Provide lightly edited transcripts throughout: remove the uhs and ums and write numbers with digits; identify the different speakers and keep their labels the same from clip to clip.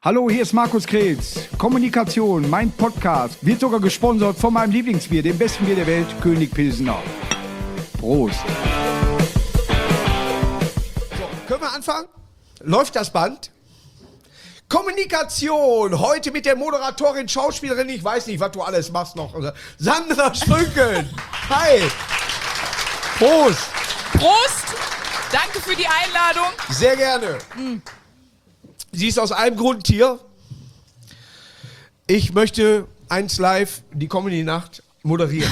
Speaker 1: Hallo, hier ist Markus Kretz. Kommunikation, mein Podcast, wird sogar gesponsert von meinem Lieblingsbier, dem besten Bier der Welt, König Pilsener. Prost.
Speaker 2: So, können wir anfangen? Läuft das Band? Kommunikation, heute mit der Moderatorin, Schauspielerin, ich weiß nicht, was du alles machst noch. Sandra Strünken. Hi. Prost.
Speaker 3: Prost! Danke für die Einladung.
Speaker 2: Sehr gerne. Sie ist aus einem Grund hier. Ich möchte 1 Live, die Comedy-Nacht, moderieren.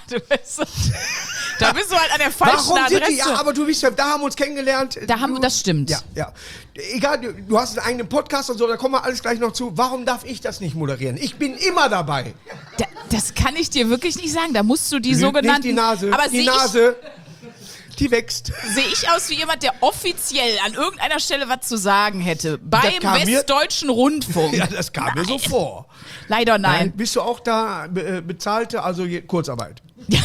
Speaker 3: Da bist du halt an der falschen Adresse.
Speaker 2: Ja, aber du bist ja, da haben wir uns kennengelernt.
Speaker 3: Das stimmt.
Speaker 2: Ja. Egal, du hast einen eigenen Podcast und so, da kommen wir alles gleich noch zu. Warum darf ich das nicht moderieren? Ich bin immer dabei.
Speaker 3: Das kann ich dir wirklich nicht sagen. Da musst du die sogenannten...
Speaker 2: Nicht die Nase,
Speaker 3: aber
Speaker 2: die Nase, die wächst.
Speaker 3: Sehe ich aus wie jemand, der offiziell an irgendeiner Stelle was zu sagen hätte? Beim Westdeutschen Rundfunk.
Speaker 2: Ja, das kam mir so vor.
Speaker 3: Leider nein.
Speaker 2: Bist du auch da bezahlte, also Kurzarbeit?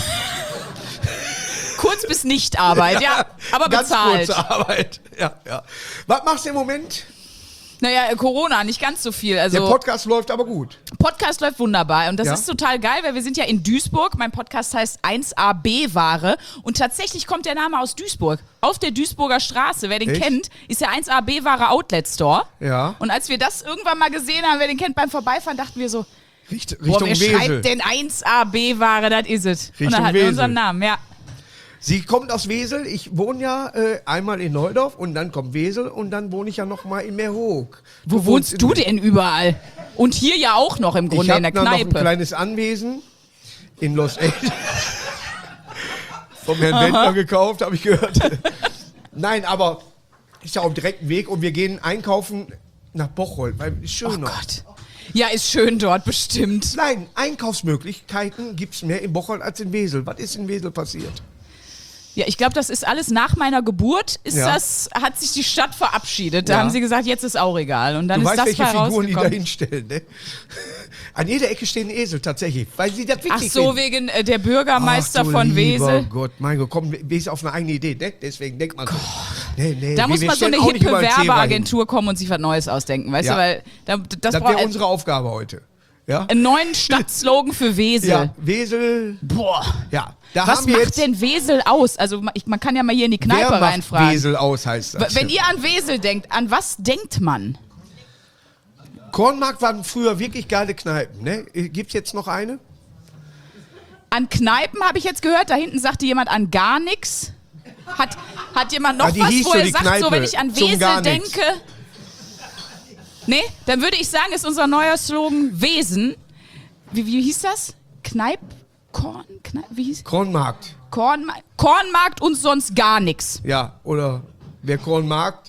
Speaker 3: Kurz bis Nichtarbeit, ja, aber
Speaker 2: ganz
Speaker 3: bezahlt.
Speaker 2: Kurze Arbeit, ja. Was machst du im Moment?
Speaker 3: Naja, Corona, nicht ganz so viel. Also
Speaker 2: Der Podcast läuft aber gut.
Speaker 3: Podcast läuft wunderbar und das
Speaker 2: Ja?
Speaker 3: ist total geil, weil wir sind ja in Duisburg. Mein Podcast heißt 1AB-Ware und tatsächlich kommt der Name aus Duisburg. Auf der Duisburger Straße, wer den
Speaker 2: Echt?
Speaker 3: kennt, ist der 1AB-Ware Outlet Store.
Speaker 2: Ja.
Speaker 3: Und als wir das irgendwann mal gesehen haben, wer den kennt, beim Vorbeifahren, dachten wir so,
Speaker 2: Richtung
Speaker 3: wer
Speaker 2: Wesel.
Speaker 3: schreibt denn 1AB-Ware, das ist es. Und
Speaker 2: Richtung
Speaker 3: dann hatten wir
Speaker 2: Wesel.
Speaker 3: unseren Namen, ja.
Speaker 2: Sie kommt aus Wesel. Ich wohne ja einmal in Neudorf und dann kommt Wesel und dann wohne ich ja noch mal in Meerhoek.
Speaker 3: Wo wohnst du denn überall? Und hier ja auch noch im Grunde
Speaker 2: Ich
Speaker 3: in der
Speaker 2: habe noch ein
Speaker 3: Kneipe.
Speaker 2: kleines Anwesen in Los Angeles. Vom Herrn Wendler gekauft, habe ich gehört. Nein, aber ist ja auf dem direkten Weg und wir gehen einkaufen nach Bocholt, weil es schön
Speaker 3: Oh
Speaker 2: noch.
Speaker 3: Gott. Ja, ist schön dort, bestimmt.
Speaker 2: Nein, Einkaufsmöglichkeiten gibt es mehr in Bocholt als in Wesel. Was ist in Wesel passiert?
Speaker 3: Ja, ich glaube, das ist alles nach meiner Geburt, hat sich die Stadt verabschiedet. Da
Speaker 2: Ja.
Speaker 3: haben sie gesagt, jetzt ist auch egal. Und dann
Speaker 2: Du
Speaker 3: ist
Speaker 2: weißt,
Speaker 3: das
Speaker 2: welche
Speaker 3: mal
Speaker 2: Figuren die da
Speaker 3: rausgekommen.
Speaker 2: hinstellen, ne? An jeder Ecke stehen Esel, tatsächlich, weil sie das
Speaker 3: Ach
Speaker 2: wichtig
Speaker 3: so,
Speaker 2: finden.
Speaker 3: wegen der Bürgermeister
Speaker 2: Ach, du
Speaker 3: von
Speaker 2: lieber
Speaker 3: Wesel.
Speaker 2: Gott, mein Gott, komm, Wesel auf eine eigene Idee, ne? Deswegen denkt man so. Nee,
Speaker 3: Da muss
Speaker 2: wir
Speaker 3: mal so
Speaker 2: stellen
Speaker 3: eine
Speaker 2: auch nicht
Speaker 3: hippe
Speaker 2: überall Zebra hin.
Speaker 3: Werbeagentur kommen und sich was Neues ausdenken, weißt
Speaker 2: Ja.
Speaker 3: du? Weil das
Speaker 2: Das
Speaker 3: braucht
Speaker 2: wäre unsere Aufgabe heute. Ja?
Speaker 3: einen neuen Stadtslogan für Wesel.
Speaker 2: Ja, Wesel.
Speaker 3: Boah.
Speaker 2: Ja, da
Speaker 3: Was
Speaker 2: haben wir
Speaker 3: macht
Speaker 2: jetzt.
Speaker 3: denn Wesel aus? Also man kann ja mal hier in die
Speaker 2: Wer
Speaker 3: Kneipe
Speaker 2: macht
Speaker 3: reinfragen.
Speaker 2: Wesel aus, heißt das.
Speaker 3: Wenn ihr an Wesel denkt, an was denkt man?
Speaker 2: Kornmarkt waren früher wirklich geile Kneipen, ne? Gibt's jetzt noch eine?
Speaker 3: An Kneipen habe ich jetzt gehört, da hinten sagte jemand an gar nichts. Hat jemand noch
Speaker 2: Ah, die
Speaker 3: was,
Speaker 2: hieß
Speaker 3: wo
Speaker 2: so,
Speaker 3: er
Speaker 2: die
Speaker 3: sagt,
Speaker 2: Kneipe,
Speaker 3: so wenn ich an
Speaker 2: zum
Speaker 3: Wesel
Speaker 2: gar nix.
Speaker 3: denke? Nee, dann würde ich sagen, ist unser neuer Slogan Wesen. Wie hieß das? Wie hieß
Speaker 2: Kornmarkt.
Speaker 3: Kornmarkt und sonst gar nichts.
Speaker 2: Ja, oder wer Kornmarkt?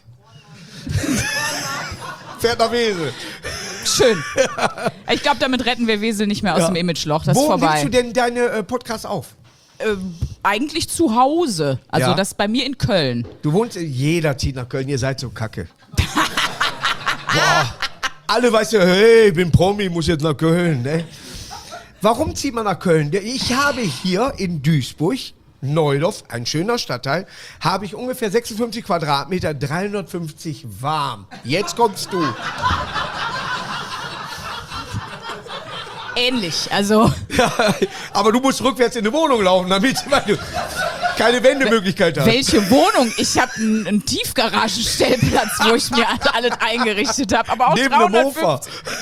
Speaker 2: Fährt nach Wesel.
Speaker 3: Schön. Ich glaube, damit retten wir Wesel nicht mehr aus
Speaker 2: Ja.
Speaker 3: dem Imageloch. Das ist
Speaker 2: Wo
Speaker 3: vorbei.
Speaker 2: nimmst du denn deine Podcasts auf?
Speaker 3: Eigentlich zu Hause. Also
Speaker 2: Ja.
Speaker 3: das ist bei mir in Köln.
Speaker 2: Du wohnst, jeder zieht nach Köln, ihr seid so kacke. Boah, alle weißt du, hey, ich bin Promi, muss jetzt nach Köln, ne? Warum zieht man nach Köln? Ich habe hier in Duisburg, Neudorf, ein schöner Stadtteil, habe ich ungefähr 56 Quadratmeter, 350 warm. Jetzt kommst du.
Speaker 3: Ähnlich, also
Speaker 2: Ja, aber du musst rückwärts in die Wohnung laufen, damit weil du keine Wendemöglichkeit hast.
Speaker 3: welche Wohnung? Ich habe einen Tiefgaragenstellplatz, wo ich mir alles eingerichtet habe, aber auch
Speaker 2: Neben dem
Speaker 3: 350.
Speaker 2: Mofa.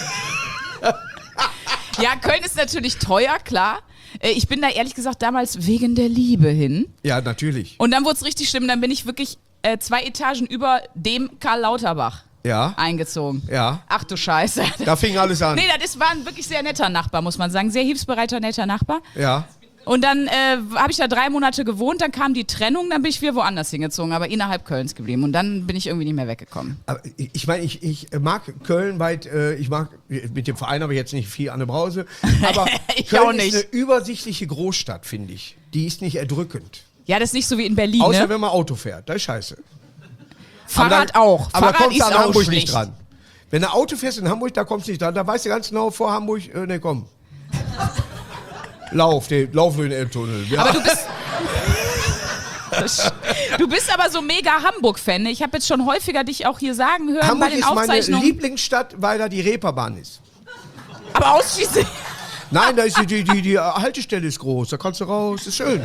Speaker 3: Ja, Köln ist natürlich teuer, klar. Ich bin da ehrlich gesagt damals wegen der Liebe hin.
Speaker 2: Ja, natürlich.
Speaker 3: Und dann wurde es richtig schlimm, dann bin ich wirklich 2 Etagen über dem Karl Lauterbach
Speaker 2: Ja,
Speaker 3: eingezogen.
Speaker 2: ja.
Speaker 3: Ach du Scheiße.
Speaker 2: Da fing alles an.
Speaker 3: Nee, das war ein wirklich sehr netter Nachbar, muss man sagen. Sehr hilfsbereiter, netter Nachbar.
Speaker 2: Ja.
Speaker 3: Und dann habe ich da 3 Monate gewohnt, dann kam die Trennung, dann bin ich wieder woanders hingezogen, aber innerhalb Kölns geblieben. Und dann bin ich irgendwie nicht mehr weggekommen.
Speaker 2: Aber ich meine, ich mag Köln weit, ich mag, mit dem Verein habe ich jetzt nicht viel an der Brause, aber
Speaker 3: Ich
Speaker 2: Köln
Speaker 3: auch nicht.
Speaker 2: ist eine übersichtliche Großstadt, finde ich. Die ist nicht erdrückend.
Speaker 3: Ja, das ist nicht so wie in Berlin,
Speaker 2: Außer
Speaker 3: ne?
Speaker 2: wenn man Auto fährt, das ist scheiße.
Speaker 3: Fahrrad
Speaker 2: aber
Speaker 3: auch.
Speaker 2: Aber da
Speaker 3: Fahrrad
Speaker 2: kommst du
Speaker 3: ist
Speaker 2: an
Speaker 3: auch
Speaker 2: Hamburg
Speaker 3: schlecht.
Speaker 2: nicht dran. Wenn du Auto fährst in Hamburg, da kommst du nicht dran. Da weißt du ganz genau vor Hamburg, ne komm. Laufen wir in den Elbtunnel. Ja.
Speaker 3: Aber du bist... Du bist aber so mega Hamburg-Fan. Ich habe jetzt schon häufiger dich auch hier sagen hören
Speaker 2: Hamburg
Speaker 3: bei den
Speaker 2: ist meine
Speaker 3: Aufzeichnungen.
Speaker 2: Lieblingsstadt, weil da die Reeperbahn ist.
Speaker 3: Aber ausschließlich.
Speaker 2: Nein, da ist die Haltestelle ist groß, da kannst du raus, ist schön.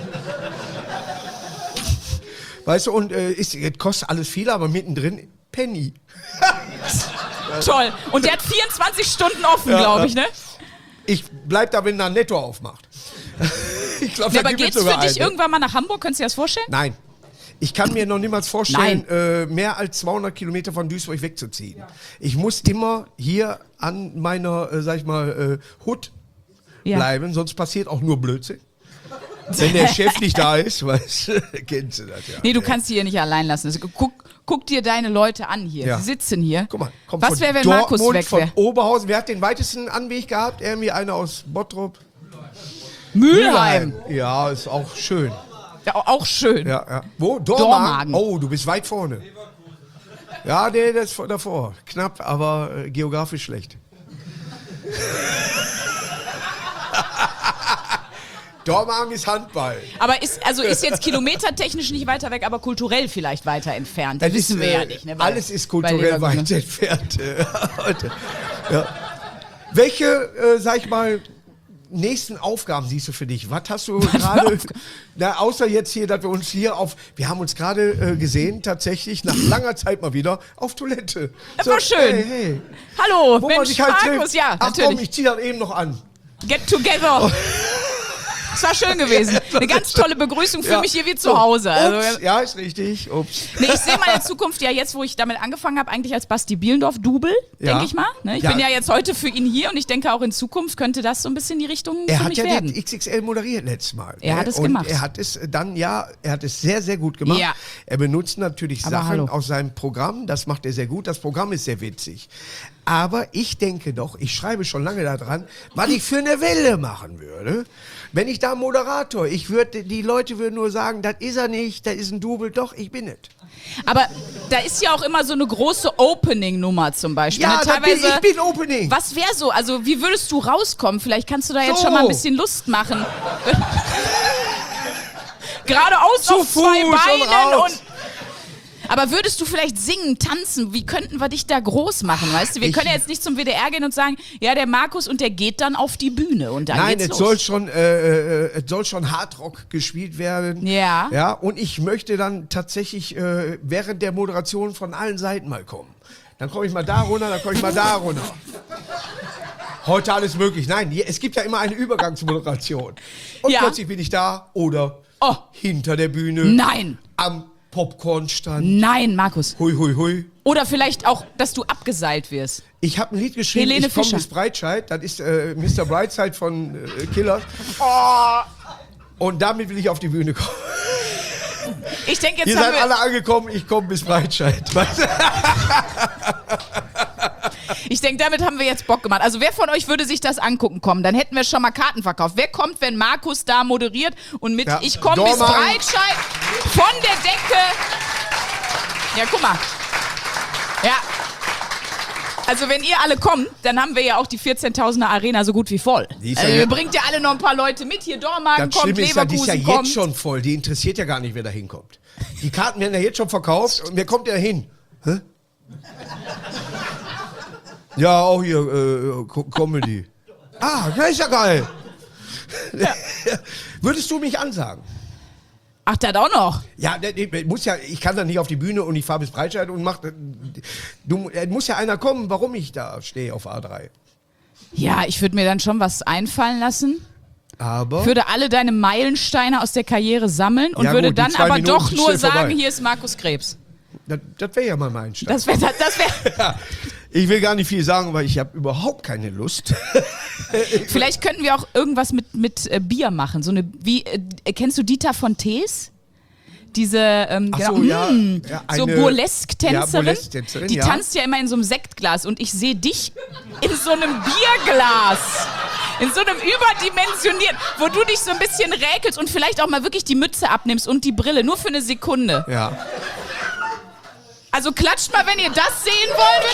Speaker 2: Weißt du, und kostet alles viel, aber mittendrin Penny.
Speaker 3: Toll. Und der hat 24 Stunden offen, glaube ich, ne?
Speaker 2: Ich bleib da, wenn da Netto aufmacht. Ich glaub,
Speaker 3: Ja,
Speaker 2: da
Speaker 3: aber
Speaker 2: gibt es
Speaker 3: geht's für
Speaker 2: sogar
Speaker 3: dich
Speaker 2: eine.
Speaker 3: irgendwann mal nach Hamburg? Könntest du dir das vorstellen?
Speaker 2: Nein. Ich kann mir noch niemals vorstellen, mehr als 200 Kilometer von Duisburg wegzuziehen. Ich muss immer hier an meiner, sag ich mal, Hut bleiben, sonst passiert auch nur Blödsinn. Wenn der Chef nicht da ist, weißt du, kennst du das ja.
Speaker 3: Nee, du kannst sie hier nicht allein lassen. Also, guck dir deine Leute an hier.
Speaker 2: Ja.
Speaker 3: Sie sitzen hier.
Speaker 2: Guck mal, kommt
Speaker 3: Was
Speaker 2: von
Speaker 3: wäre, wenn Markus
Speaker 2: Dortmund,
Speaker 3: weg wäre?
Speaker 2: von Oberhausen. Wer hat den weitesten Anweg gehabt? Irgendwie einer aus Bottrop.
Speaker 3: Mülheim.
Speaker 2: Ja, ist auch schön.
Speaker 3: Ja, auch schön.
Speaker 2: Ja. Wo?
Speaker 3: Dormagen.
Speaker 2: Oh, du bist weit vorne. Ja, nee, das ist davor. Knapp, aber geografisch schlecht. Dormagen ist Handball.
Speaker 3: Aber ist jetzt kilometertechnisch nicht weiter weg, aber kulturell vielleicht weiter entfernt.
Speaker 2: Das
Speaker 3: wissen
Speaker 2: ist,
Speaker 3: wir ja nicht. Ne? Weil-
Speaker 2: alles ist
Speaker 3: bei
Speaker 2: kulturell
Speaker 3: Leverkusen.
Speaker 2: weit entfernt. Ja. Welche, sag ich mal, nächsten Aufgaben siehst du für dich? Was hast du gerade, außer jetzt hier, dass wir uns hier wir haben uns gerade gesehen, tatsächlich nach langer Zeit mal wieder auf Toilette.
Speaker 3: Das war schön.
Speaker 2: Hey.
Speaker 3: Hallo,
Speaker 2: Wo man
Speaker 3: Mensch,
Speaker 2: sich halt
Speaker 3: Markus,
Speaker 2: trifft.
Speaker 3: ja,
Speaker 2: Ach
Speaker 3: natürlich.
Speaker 2: komm, ich zieh das eben noch an.
Speaker 3: Get together. Es war schön gewesen. Eine ganz tolle Begrüßung für mich hier wie zu Hause. Also,
Speaker 2: Ups, ja, ist richtig. Ups.
Speaker 3: nee, ich sehe meine Zukunft ja jetzt, wo ich damit angefangen habe, eigentlich als Basti Bielendorf-Double,
Speaker 2: Ja.
Speaker 3: denke ich mal. Ne? Ich
Speaker 2: Ja.
Speaker 3: bin ja jetzt heute für ihn hier und ich denke auch in Zukunft könnte das so ein bisschen die Richtung
Speaker 2: Er
Speaker 3: für
Speaker 2: hat
Speaker 3: mich
Speaker 2: ja
Speaker 3: werden.
Speaker 2: den XXL moderiert letztes Mal.
Speaker 3: Er
Speaker 2: ne?
Speaker 3: hat es
Speaker 2: und
Speaker 3: gemacht.
Speaker 2: Er hat es dann, er hat es sehr, sehr gut gemacht.
Speaker 3: Ja.
Speaker 2: Er benutzt natürlich
Speaker 3: Aber
Speaker 2: Sachen
Speaker 3: hallo.
Speaker 2: aus seinem Programm. Das macht er sehr gut. Das Programm ist sehr witzig. Aber ich denke doch, ich schreibe schon lange daran, was ich für eine Welle machen würde. Wenn ich da Moderator, die Leute würden nur sagen, das ist er nicht, das ist ein Double. Doch, ich bin es.
Speaker 3: Aber da ist ja auch immer so eine große Opening-Nummer zum Beispiel.
Speaker 2: Ja,
Speaker 3: ne?
Speaker 2: ich bin Opening.
Speaker 3: Was wäre so? Also wie würdest du rauskommen? Vielleicht kannst du da jetzt
Speaker 2: So.
Speaker 3: schon mal ein bisschen Lust machen. Geradeaus
Speaker 2: Zu
Speaker 3: auf zwei
Speaker 2: Fuß und
Speaker 3: Beinen
Speaker 2: raus.
Speaker 3: und... Aber würdest du vielleicht singen, tanzen? Wie könnten wir dich da groß machen, weißt du? Wir können ja jetzt nicht zum WDR gehen und sagen, ja, der Markus und der geht dann auf die Bühne und dann
Speaker 2: Nein,
Speaker 3: geht's
Speaker 2: es
Speaker 3: los.
Speaker 2: soll schon Hardrock gespielt werden.
Speaker 3: Ja.
Speaker 2: Ja, und ich möchte dann tatsächlich während der Moderation von allen Seiten mal kommen. Dann komme ich mal da runter, dann komme ich mal da runter. Heute alles möglich. Nein, es gibt ja immer eine Übergangsmoderation. Und
Speaker 3: Ja.
Speaker 2: plötzlich bin ich da oder hinter der Bühne.
Speaker 3: Nein,
Speaker 2: Am Popcornstand.
Speaker 3: nein, Markus.
Speaker 2: Hui, hui, hui.
Speaker 3: Oder vielleicht auch, dass du abgeseilt wirst.
Speaker 2: Ich habe ein Lied geschrieben,
Speaker 3: Helene
Speaker 2: ich komme
Speaker 3: Fischer.
Speaker 2: bis Breitscheid. Das ist Mr. Brightside von Killers. Und damit will ich auf die Bühne kommen.
Speaker 3: Ich denke, jetzt
Speaker 2: Ihr
Speaker 3: haben
Speaker 2: seid
Speaker 3: wir...
Speaker 2: alle angekommen, ich komme bis Breitscheid. Weißt du?
Speaker 3: Ich denke, damit haben wir jetzt Bock gemacht. Also wer von euch würde sich das angucken kommen? Dann hätten wir schon mal Karten verkauft. Wer kommt, wenn Markus da moderiert und mit
Speaker 2: Ja,
Speaker 3: Ich komme bis
Speaker 2: Dormagen.
Speaker 3: Breitscheid von der Decke. Ja, guck mal. Ja. Also wenn ihr alle kommt, dann haben wir ja auch die 14.000er Arena so gut wie voll.
Speaker 2: Die ist
Speaker 3: Also
Speaker 2: ja-
Speaker 3: ihr bringt ja alle noch ein paar Leute mit. Hier Dormagen
Speaker 2: Das
Speaker 3: kommt,
Speaker 2: Schlimme ist ja, die ist
Speaker 3: Leverkusen
Speaker 2: ja
Speaker 3: kommt.
Speaker 2: jetzt schon voll. Die interessiert ja gar nicht, wer da hinkommt. Die Karten werden ja jetzt schon verkauft. Und wer kommt denn da hin? Hä? Ja, auch hier Comedy. Ah, das ist ja geil. Würdest du mich ansagen?
Speaker 3: Ach, das auch noch.
Speaker 2: Ja, ich kann dann nicht auf die Bühne und ich fahre bis Breitscheid und muss ja einer kommen, warum ich da stehe auf A3.
Speaker 3: Ja, ich würde mir dann schon was einfallen lassen.
Speaker 2: Aber
Speaker 3: Ich würde alle deine Meilensteine aus der Karriere sammeln und
Speaker 2: Ja,
Speaker 3: würde
Speaker 2: gut, die
Speaker 3: dann
Speaker 2: 2
Speaker 3: aber
Speaker 2: Minuten
Speaker 3: doch
Speaker 2: sind
Speaker 3: nur
Speaker 2: schnell
Speaker 3: sagen,
Speaker 2: vorbei.
Speaker 3: hier ist Markus Krebs.
Speaker 2: das wäre ja mal mein Stand.
Speaker 3: Das wäre...
Speaker 2: Ja, ich will gar nicht viel sagen, weil ich habe überhaupt keine Lust.
Speaker 3: Vielleicht könnten wir auch irgendwas mit Bier machen. So eine, kennst du Dieter von Tees? Diese,
Speaker 2: Ach so,
Speaker 3: so
Speaker 2: eine-
Speaker 3: Burlesque-Tänzerin.
Speaker 2: Ja, Burlesque-Tänzerin,
Speaker 3: die
Speaker 2: ja.
Speaker 3: tanzt ja immer in so einem Sektglas und ich sehe dich in so einem Bierglas. In so einem überdimensionierten, wo du dich so ein bisschen räkelst und vielleicht auch mal wirklich die Mütze abnimmst und die Brille, nur für eine Sekunde.
Speaker 2: Ja.
Speaker 3: Also klatscht mal, wenn ihr das sehen wollt.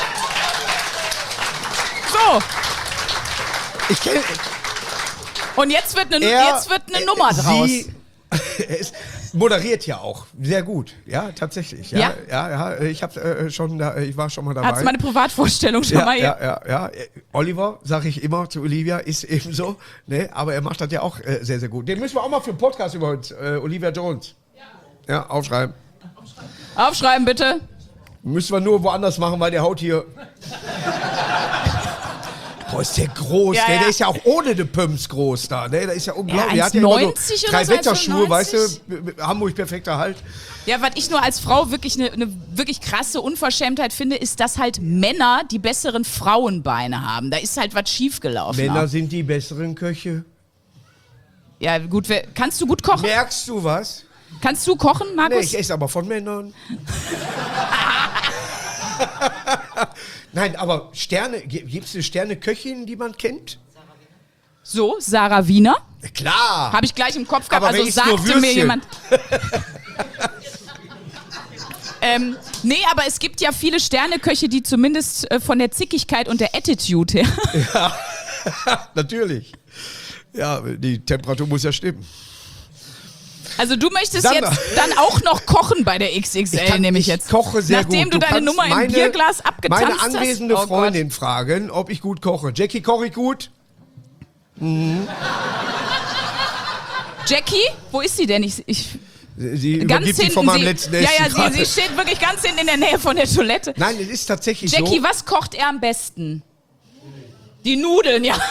Speaker 3: So,
Speaker 2: Ich kenne
Speaker 3: und jetzt wird eine Nummer draus.
Speaker 2: Moderiert ja auch. Sehr gut. Ja, tatsächlich. Ja. Ich war schon mal dabei.
Speaker 3: Hat's meine Privatvorstellung schon mal hier?
Speaker 2: Ja. Oliver, sage ich immer zu Olivia, ist ebenso. Ne? Aber er macht das ja auch sehr, sehr gut. Den müssen wir auch mal für einen Podcast über uns. Olivia Jones. Ja, aufschreiben.
Speaker 3: Aufschreiben, bitte.
Speaker 2: Müssen wir nur woanders machen, weil der haut hier... Boah, ist der groß.
Speaker 3: Ja,
Speaker 2: der ist ja auch ohne die Pumps groß da. Ne? Der ist ja unglaublich.
Speaker 3: Ja, 1,90
Speaker 2: der hat ja immer so
Speaker 3: oder
Speaker 2: 3
Speaker 3: so,
Speaker 2: Wetterschuhe,
Speaker 3: 1,95.
Speaker 2: weißt du, Hamburg perfekter Halt.
Speaker 3: Ja, was ich nur als Frau wirklich eine wirklich krasse Unverschämtheit finde, ist, dass halt Männer die besseren Frauenbeine haben. Da ist halt was schiefgelaufen.
Speaker 2: Männer
Speaker 3: auch.
Speaker 2: sind die besseren Köche.
Speaker 3: Ja, gut. Kannst du gut kochen?
Speaker 2: Merkst du was?
Speaker 3: Kannst du kochen,
Speaker 2: Nee,
Speaker 3: Markus?
Speaker 2: ich esse aber von Männern. Nein, aber gibt es eine Sterneköchin, die man kennt?
Speaker 3: So, Sarah Wiener.
Speaker 2: Klar.
Speaker 3: Habe ich gleich im Kopf gehabt.
Speaker 2: Aber
Speaker 3: Also
Speaker 2: wer isst nur
Speaker 3: sagte mir
Speaker 2: Würstchen?
Speaker 3: jemand. Nee, aber es gibt ja viele Sterneköche, die zumindest von der Zickigkeit und der Attitude her.
Speaker 2: Natürlich. Ja, die Temperatur muss ja stimmen.
Speaker 3: Also du möchtest
Speaker 2: Sandra.
Speaker 3: jetzt dann auch noch kochen bei der XXL, nehme ich jetzt.
Speaker 2: koche sehr
Speaker 3: Nachdem
Speaker 2: gut.
Speaker 3: du deine
Speaker 2: kannst
Speaker 3: Nummer im Bierglas abgetanzt
Speaker 2: meine
Speaker 3: hast.
Speaker 2: anwesende
Speaker 3: Oh Gott.
Speaker 2: Freundin fragen, ob ich gut koche. Jackie, koche ich gut?
Speaker 3: Jackie, wo ist sie denn? Ich
Speaker 2: Sie
Speaker 3: ganz
Speaker 2: übergibt sich
Speaker 3: hinten.
Speaker 2: von meinem letzten Essen
Speaker 3: ja,
Speaker 2: gerade.
Speaker 3: sie steht wirklich ganz hinten in der Nähe von der Toilette.
Speaker 2: Nein, es ist tatsächlich
Speaker 3: Jackie,
Speaker 2: so.
Speaker 3: was kocht er am besten? Die Nudeln, ja.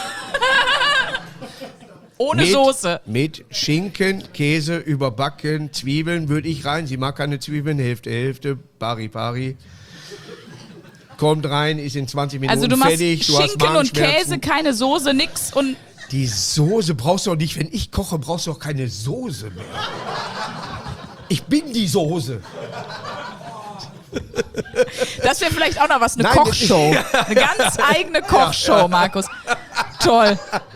Speaker 3: Ohne Soße.
Speaker 2: Mit Schinken, Käse, überbacken, Zwiebeln würde ich rein. Sie mag keine Zwiebeln, Hälfte, pari. Kommt rein, ist in 20 Minuten
Speaker 3: Also du machst
Speaker 2: fertig. Du hast
Speaker 3: Schinken und
Speaker 2: Magenschmerzen.
Speaker 3: Käse, keine Soße, nix und...
Speaker 2: Die Soße brauchst du auch nicht. Wenn ich koche, brauchst du auch keine Soße mehr. Ich bin die Soße.
Speaker 3: Das wäre vielleicht auch noch was, eine
Speaker 2: Nein,
Speaker 3: Kochshow. Eine ganz eigene Kochshow, Markus. Toll.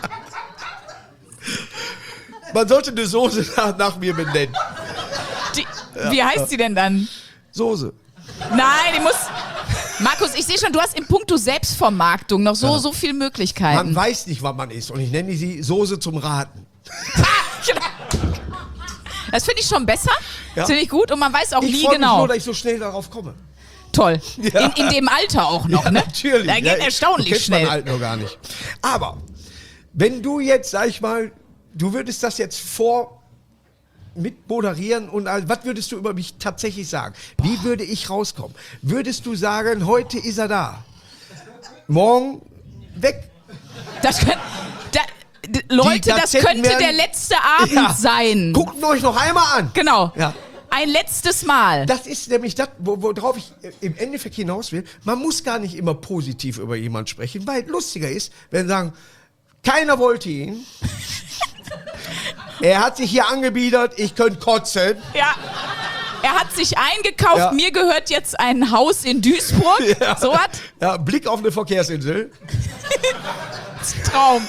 Speaker 2: Man sollte eine Soße nach mir benennen.
Speaker 3: Wie heißt sie denn dann?
Speaker 2: Soße.
Speaker 3: Nein, die muss... Markus, ich sehe schon, du hast im Punkto Selbstvermarktung noch so viele
Speaker 2: Man
Speaker 3: Möglichkeiten.
Speaker 2: weiß nicht, was man isst. Und ich nenne sie Soße zum Raten.
Speaker 3: Das finde ich schon besser.
Speaker 2: Ja.
Speaker 3: Das finde ich gut und man weiß auch
Speaker 2: Ich
Speaker 3: nie
Speaker 2: freue mich
Speaker 3: genau.
Speaker 2: nur, dass ich so schnell darauf komme.
Speaker 3: Toll.
Speaker 2: Ja.
Speaker 3: In dem Alter auch noch,
Speaker 2: Ja,
Speaker 3: ne?
Speaker 2: natürlich.
Speaker 3: Da geht
Speaker 2: Ja,
Speaker 3: erstaunlich
Speaker 2: du kennst
Speaker 3: schnell.
Speaker 2: mein Alter noch gar nicht. Aber, wenn du jetzt, sag ich mal, du würdest das jetzt mit moderieren und was würdest du über mich tatsächlich sagen? Wie würde ich rauskommen? Würdest du sagen, heute ist er da? Morgen weg?
Speaker 3: Leute, das
Speaker 2: Gazetten
Speaker 3: könnte
Speaker 2: werden-
Speaker 3: der letzte Abend sein.
Speaker 2: Guckt euch noch einmal an.
Speaker 3: Genau.
Speaker 2: Ja.
Speaker 3: Ein letztes Mal.
Speaker 2: Das ist nämlich das, worauf ich im Endeffekt hinaus will. Man muss gar nicht immer positiv über jemanden sprechen, weil lustiger ist, wenn sie sagen, keiner wollte ihn. Er hat sich hier angebiedert, ich könnte kotzen.
Speaker 3: Ja. Er hat sich eingekauft,
Speaker 2: Ja.
Speaker 3: mir gehört jetzt ein Haus in Duisburg.
Speaker 2: Ja.
Speaker 3: So was?
Speaker 2: Ja, Blick auf eine Verkehrsinsel.
Speaker 3: Traum.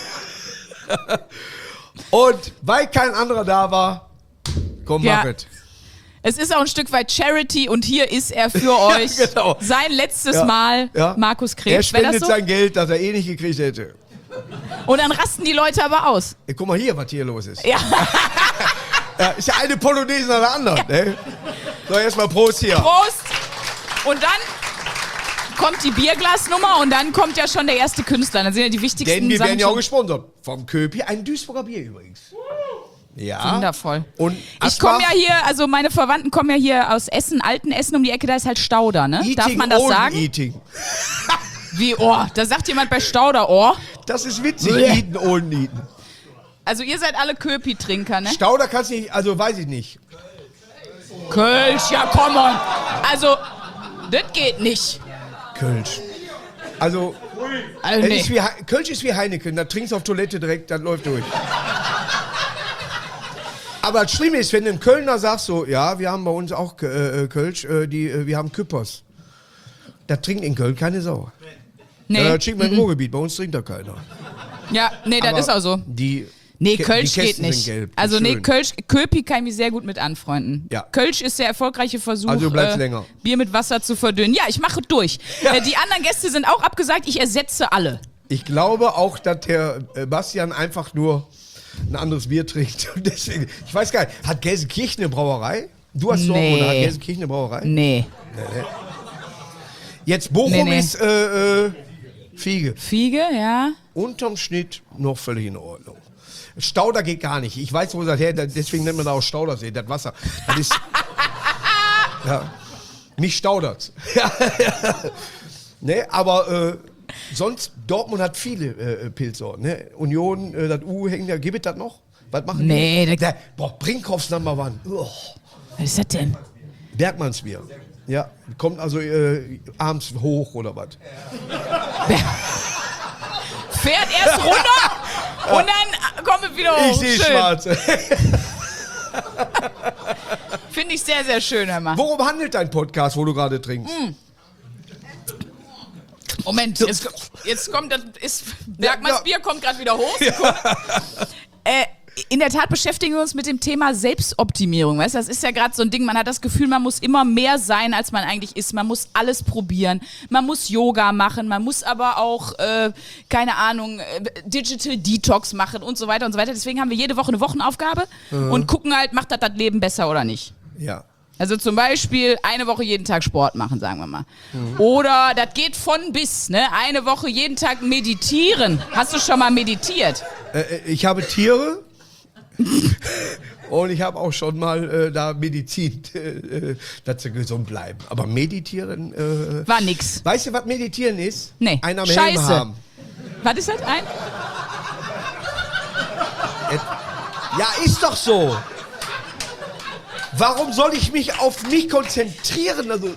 Speaker 2: Und weil kein anderer da war, komm,
Speaker 3: Ja.
Speaker 2: mach es.
Speaker 3: Es ist auch ein Stück weit Charity und hier ist er für euch.
Speaker 2: Genau.
Speaker 3: Sein letztes
Speaker 2: Ja.
Speaker 3: Mal,
Speaker 2: Ja.
Speaker 3: Markus
Speaker 2: Er
Speaker 3: Krebs. Wäre
Speaker 2: spendet
Speaker 3: das so?
Speaker 2: sein Geld, das er eh nicht gekriegt hätte.
Speaker 3: Und dann rasten die Leute aber aus.
Speaker 2: Ey, guck mal hier, was hier los ist.
Speaker 3: Ja.
Speaker 2: Ja, ist ja eine Polonaise nach der anderen. Ne? So, erstmal Prost hier.
Speaker 3: Prost! Und dann kommt die Bierglasnummer und dann kommt ja schon der erste Künstler. Dann sind ja die wichtigsten
Speaker 2: Denn wir
Speaker 3: Sachen
Speaker 2: werden ja auch
Speaker 3: schon
Speaker 2: gesponsert. Vom Köpi, ein Duisburger Bier übrigens. Ja.
Speaker 3: wundervoll.
Speaker 2: Und
Speaker 3: Ich komme ja hier, also meine Verwandten kommen ja hier aus Essen, alten Essen um die Ecke, da ist halt Stauder, ne? Darf man das sagen?
Speaker 2: Eating.
Speaker 3: Wie, oh, da sagt jemand bei Stauder, oh.
Speaker 2: Das ist witzig,
Speaker 3: Bleh.
Speaker 2: Eaten, Olden Eaten.
Speaker 3: Also ihr seid alle Köpi-Trinker, ne?
Speaker 2: Stauder kannst du nicht, also weiß ich nicht.
Speaker 3: Kölsch, ja komm on. Also, das geht nicht.
Speaker 2: Kölsch. Also,
Speaker 3: Also,
Speaker 2: es
Speaker 3: nee.
Speaker 2: ist wie, Kölsch ist wie Heineken, da trinkst du auf Toilette direkt, das läuft durch. Aber das Schlimme ist, wenn du einem Kölner sagst, so, ja, wir haben bei uns auch Kölsch, wir haben Küppers. Da trinkt in Köln keine Sau.
Speaker 3: Nee.
Speaker 2: Das trinkt man im Ruhrgebiet, bei uns trinkt da keiner.
Speaker 3: Ja, nee, das
Speaker 2: Aber
Speaker 3: ist auch so.
Speaker 2: Die
Speaker 3: Nee,
Speaker 2: die
Speaker 3: Kölsch geht
Speaker 2: Kästen
Speaker 3: nicht.
Speaker 2: sind gelb.
Speaker 3: Also nee,
Speaker 2: Schön.
Speaker 3: Köpi kann ich mich sehr gut mit anfreunden.
Speaker 2: Ja.
Speaker 3: Kölsch ist der erfolgreiche Versuch,
Speaker 2: Also du bleibst länger.
Speaker 3: Bier mit Wasser zu verdünnen. Ja, ich mache durch.
Speaker 2: Ja.
Speaker 3: Die anderen Gäste sind auch abgesagt, ich ersetze alle.
Speaker 2: Ich glaube auch, dass der Bastian einfach nur ein anderes Bier trinkt. Und deswegen, ich weiß gar nicht, hat Gelsenkirchen eine Brauerei? Du hast doch, oder hat Gelsenkirchen eine Brauerei?
Speaker 3: Nee.
Speaker 2: Jetzt Bochum ist Fiege.
Speaker 3: Fiege, ja.
Speaker 2: Unterm Schnitt noch völlig in Ordnung. Stauder geht gar nicht. Ich weiß, wo das her, deswegen nennt man da auch Staudersee, das Wasser. Das ist, ja, mich staudert's. Ne, aber sonst, Dortmund hat viele Pilzsorten. Ne? Union, das U hängt da, gibt es das noch? Was machen die? Brinkhoffs Number One.
Speaker 3: Was ist das denn?
Speaker 2: Bergmannsbier. Ja, kommt also abends hoch oder was?
Speaker 3: Fährt erst runter und dann kommt es wieder hoch.
Speaker 2: Ich sehe schwarz.
Speaker 3: Finde ich sehr, sehr schön, hör mal.
Speaker 2: Worum handelt dein Podcast, wo du gerade trinkst?
Speaker 3: Moment, jetzt kommt das Bergmanns Bier kommt gerade wieder hoch. In der Tat beschäftigen wir uns mit dem Thema Selbstoptimierung. Weißt du, das ist ja gerade so ein Ding, man hat das Gefühl, man muss immer mehr sein, als man eigentlich ist. Man muss alles probieren. Man muss Yoga machen, man muss aber auch, keine Ahnung, Digital Detox machen und so weiter und so weiter. Deswegen haben wir jede Woche eine Wochenaufgabe und gucken halt, macht das Leben besser oder nicht.
Speaker 2: Ja.
Speaker 3: Also zum Beispiel eine Woche jeden Tag Sport machen, sagen wir mal. Oder das geht von bis, ne? Eine Woche jeden Tag meditieren. Hast du schon mal meditiert?
Speaker 2: Ich habe Tiere und ich habe auch schon mal da Medizin, dass sie gesund bleiben. Aber meditieren...
Speaker 3: War nix.
Speaker 2: Weißt du, was meditieren ist?
Speaker 3: Nee.
Speaker 2: Einen am Helm haben.
Speaker 3: Was ist das?
Speaker 2: Ja, ist doch so. Warum soll ich mich auf mich konzentrieren? Also,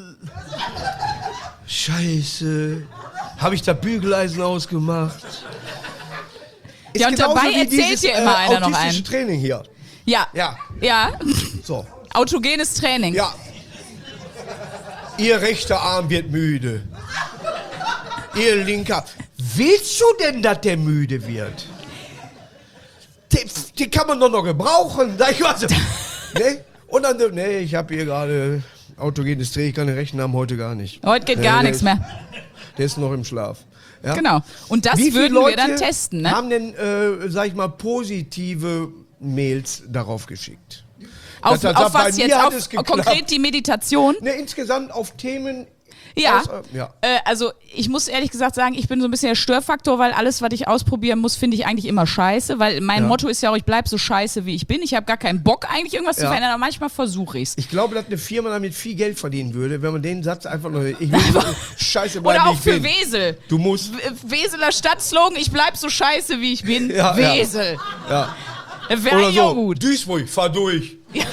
Speaker 2: Scheiße. Habe ich da Bügeleisen ausgemacht?
Speaker 3: Ja, und dabei erzählt dir immer einer noch einen.
Speaker 2: Training hier.
Speaker 3: Ja.
Speaker 2: Ja.
Speaker 3: Ja.
Speaker 2: So.
Speaker 3: Autogenes Training.
Speaker 2: Ja. Ihr rechter Arm wird müde. Ihr linker. Willst du denn, dass der müde wird? Den kann man doch noch gebrauchen. Sag ich mal so. Ne? Und dann, nee, ich habe hier gerade autogenes Training, ich kann den rechten Arm heute gar nicht.
Speaker 3: Heute geht gar nichts mehr.
Speaker 2: Der ist noch im Schlaf. Ja?
Speaker 3: Genau. Und das würden wir dann testen, ne?
Speaker 2: Haben denn, sag ich mal, positive Mails darauf geschickt?
Speaker 3: Auf was jetzt? Auf konkret die Meditation?
Speaker 2: Ne, insgesamt auf Themen.
Speaker 3: Ja, also ich muss ehrlich gesagt sagen, ich bin so ein bisschen der Störfaktor, weil alles, was ich ausprobieren muss, finde ich eigentlich immer scheiße, weil mein Motto ist ja auch, ich bleibe so scheiße, wie ich bin. Ich habe gar keinen Bock eigentlich irgendwas zu verändern, aber manchmal versuche ich es.
Speaker 2: Ich glaube, dass eine Firma damit viel Geld verdienen würde, wenn man den Satz einfach nur, ich will so scheiße bleiben,
Speaker 3: oder auch
Speaker 2: wie ich
Speaker 3: für
Speaker 2: bin.
Speaker 3: Wesel.
Speaker 2: Du musst.
Speaker 3: Weseler Stadtslogan, ich bleib so scheiße, wie ich bin.
Speaker 2: Ja,
Speaker 3: Wesel.
Speaker 2: Ja.
Speaker 3: Wäre
Speaker 2: Oder
Speaker 3: ja
Speaker 2: so,
Speaker 3: gut.
Speaker 2: Duisburg, fahr durch.
Speaker 3: Ja.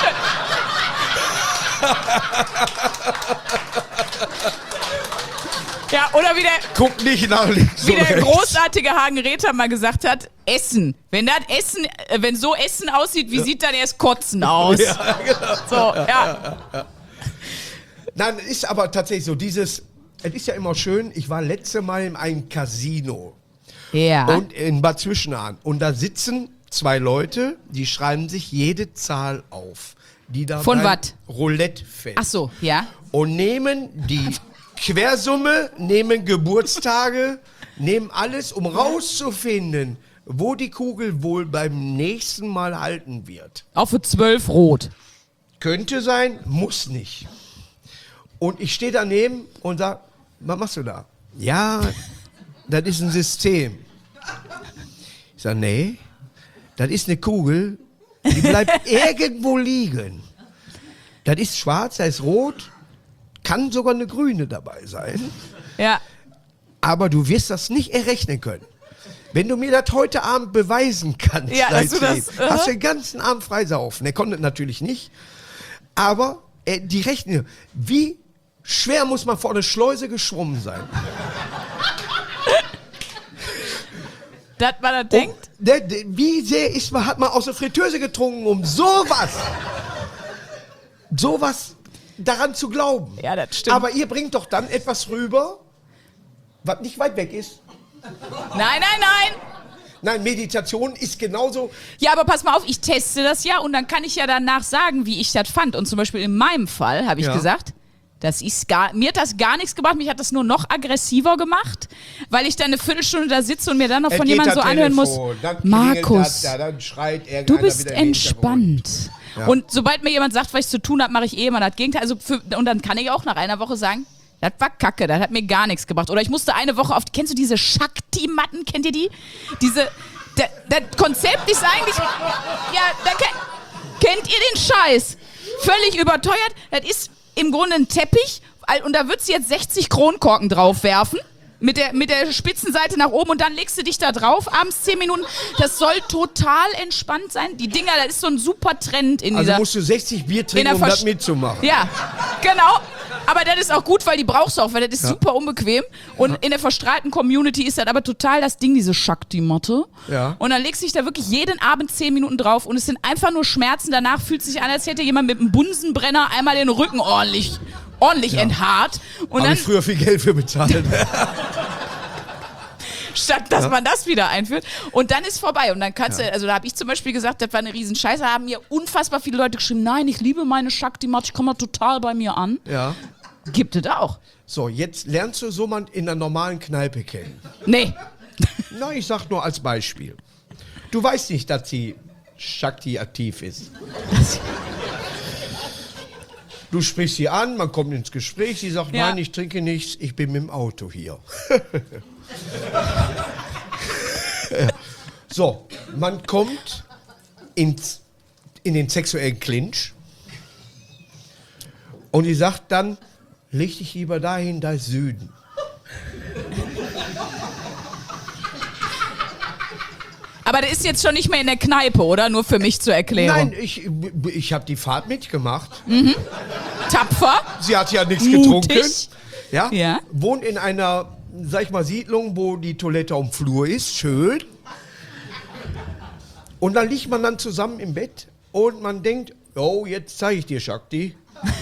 Speaker 3: Ja, oder
Speaker 2: Guck nicht nach links.
Speaker 3: wie der großartige Hagen Räther mal gesagt hat, Essen. Wenn so Essen aussieht, wie sieht dann erst Kotzen aus?
Speaker 2: Ja, genau.
Speaker 3: So, ja.
Speaker 2: Nein, ist aber tatsächlich so, es ist ja immer schön, ich war letzte Mal in einem Casino.
Speaker 3: Ja.
Speaker 2: Und in Bad Zwischenahn. Und da sitzen zwei Leute, die schreiben sich jede Zahl auf. Die da
Speaker 3: Von
Speaker 2: beim
Speaker 3: was?
Speaker 2: Roulette fällt.
Speaker 3: Ach so, ja.
Speaker 2: Und nehmen die Quersumme, nehmen Geburtstage, nehmen alles, um rauszufinden, wo die Kugel wohl beim nächsten Mal halten wird.
Speaker 3: Auch für 12 rot.
Speaker 2: Könnte sein, muss nicht. Und ich stehe daneben und sage, was machst du da? Ja, das ist ein System. Ich sage, nee, das ist eine Kugel, die bleibt irgendwo liegen. Das ist schwarz, das ist rot, kann sogar eine grüne dabei sein.
Speaker 3: Ja.
Speaker 2: Aber du wirst das nicht errechnen können. Wenn du mir das heute Abend beweisen kannst,
Speaker 3: Ja, dass du das,
Speaker 2: hast du den ganzen Abend freisaufen. Er konnte natürlich nicht. Aber die rechnen, wie schwer muss man vor der Schleuse geschwommen sein?
Speaker 3: Das man da denkt?
Speaker 2: Wie sehr hat man aus der Fritteuse getrunken, um sowas daran zu glauben?
Speaker 3: Ja, das stimmt.
Speaker 2: Aber ihr bringt doch dann etwas rüber, was nicht weit weg ist.
Speaker 3: Nein.
Speaker 2: Nein, Meditation ist genauso.
Speaker 3: Ja, aber pass mal auf, ich teste das ja und dann kann ich ja danach sagen, wie ich das fand. Und zum Beispiel in meinem Fall habe ich gesagt, Mir hat das gar nichts gebracht, mich hat das nur noch aggressiver gemacht, weil ich dann eine Viertelstunde da sitze und mir dann noch von jemandem so anhören muss, Markus,
Speaker 2: dann schreit
Speaker 3: du bist entspannt.
Speaker 2: Ja.
Speaker 3: Und sobald mir jemand sagt, was ich zu tun habe, mache ich immer das Gegenteil. Also und dann kann ich auch nach einer Woche sagen, das war Kacke, das hat mir gar nichts gebracht. Oder ich musste eine Woche kennst du diese Shakti-Matten, kennt ihr die? Das Konzept ist eigentlich, kennt ihr den Scheiß? Völlig überteuert, das ist im Grunde ein Teppich und da würdest du jetzt 60 Kronkorken drauf werfen. Mit der Spitzenseite nach oben und dann legst du dich da drauf, abends 10 Minuten. Das soll total entspannt sein. Die Dinger, das ist so ein super Trend in dieser...
Speaker 2: Also musst du 60 Bier trinken, um das mitzumachen.
Speaker 3: Ja, genau. Aber das ist auch gut, weil die brauchst du auch, weil das ist super unbequem. Und in der verstrahlten Community ist das aber total das Ding, diese Shakti-Matte. Ja. Und dann legst du dich da wirklich jeden Abend 10 Minuten drauf und es sind einfach nur Schmerzen. Danach fühlt es sich an, als hätte jemand mit einem Bunsenbrenner einmal den Rücken ordentlich enthaart. Und
Speaker 2: habe ich früher viel Geld für bezahlt.
Speaker 3: Statt dass man das wieder einführt. Und dann ist vorbei. Und dann kannst du, also da habe ich zum Beispiel gesagt, das war eine Riesenscheiße, da haben mir unfassbar viele Leute geschrieben, nein, ich liebe meine Shakti-Matte, ich komme da total bei mir an. Ja. Gibt es auch.
Speaker 2: So, jetzt lernst du so jemand in einer normalen Kneipe kennen.
Speaker 3: Nee.
Speaker 2: Na, ich sag nur als Beispiel. Du weißt nicht, dass sie Shakti-aktiv ist. Du sprichst sie an, man kommt ins Gespräch, sie sagt, nein, ich trinke nichts, ich bin mit dem Auto hier. So, man kommt in den sexuellen Clinch und die sagt dann, leg dich lieber dahin, da ist Süden.
Speaker 3: Aber der ist jetzt schon nicht mehr in der Kneipe, oder? Nur für mich zur Erklärung.
Speaker 2: Nein, ich habe die Fahrt mitgemacht.
Speaker 3: Mhm. Tapfer.
Speaker 2: Sie hat ja nichts getrunken.
Speaker 3: Ja.
Speaker 2: Wohnt in einer, sag ich mal, Siedlung, wo die Toilette am Flur ist. Schön. Und dann liegt man dann zusammen im Bett und man denkt, oh, jetzt zeige ich dir Shakti.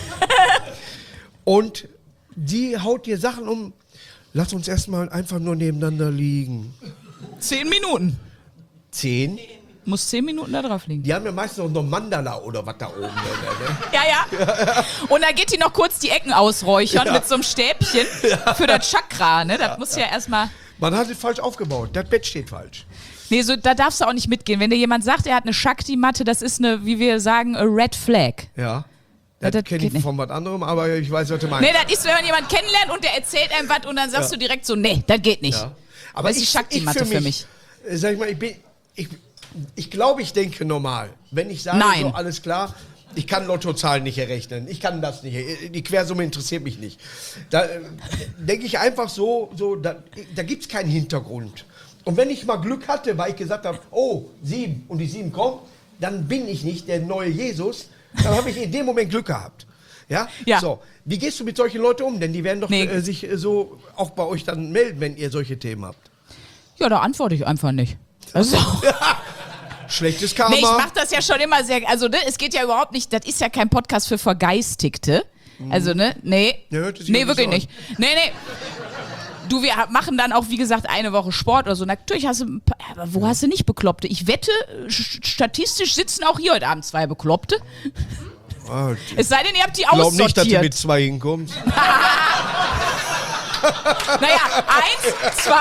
Speaker 2: Und die haut dir Sachen um. Lass uns erstmal einfach nur nebeneinander liegen.
Speaker 3: 10 Minuten.
Speaker 2: 10?
Speaker 3: Muss 10 Minuten da drauf liegen.
Speaker 2: Die haben ja meistens noch Mandala oder was da oben. Ne?
Speaker 3: Ja. Und da geht die noch kurz die Ecken ausräuchern mit so einem Stäbchen für das Chakra. Ne? Das muss ja erstmal...
Speaker 2: Man hat es falsch aufgebaut. Das Bett steht falsch.
Speaker 3: Nee, so, da darfst du auch nicht mitgehen. Wenn dir jemand sagt, er hat eine Shakti-Matte, das ist eine, wie wir sagen, a Red Flag.
Speaker 2: Ja. Das kenne ich von was anderem, aber ich weiß, was du meinst.
Speaker 3: Nee, das ist, wenn man jemanden kennenlernt und der erzählt einem was und dann sagst du direkt so, nee, das geht nicht.
Speaker 2: Ja. Aber
Speaker 3: das ist die Shakti-Matte für mich.
Speaker 2: Sag ich mal, ich glaube, ich denke normal. Wenn ich sage, so, alles klar, ich kann Lottozahlen nicht errechnen. Ich kann das nicht. Die Quersumme interessiert mich nicht. Da denke ich einfach so da gibt es keinen Hintergrund. Und wenn ich mal Glück hatte, weil ich gesagt habe, oh, 7 und die 7 kommt, dann bin ich nicht der neue Jesus. Dann habe ich in dem Moment Glück gehabt. Ja? So, wie gehst du mit solchen Leuten um? Denn die werden doch sich so auch bei euch dann melden, wenn ihr solche Themen habt. Ja,
Speaker 3: da antworte ich einfach nicht. Also.
Speaker 2: Schlechtes Karma.
Speaker 3: Nee, ich mach das ja schon immer sehr, also ne, es geht ja überhaupt nicht, das ist ja kein Podcast für Vergeistigte. Also ne, nee, wirklich nicht. Nee. Du, wir machen dann auch, wie gesagt, eine Woche Sport oder so. Natürlich hast du, aber wo hast du nicht Bekloppte? Ich wette, statistisch sitzen auch hier heute Abend 2 Bekloppte.
Speaker 2: Oh,
Speaker 3: es sei denn, ihr habt die aussortiert. Ich glaube nicht, dass
Speaker 2: du mit 2 hinkommst.
Speaker 3: Naja, 1, 2.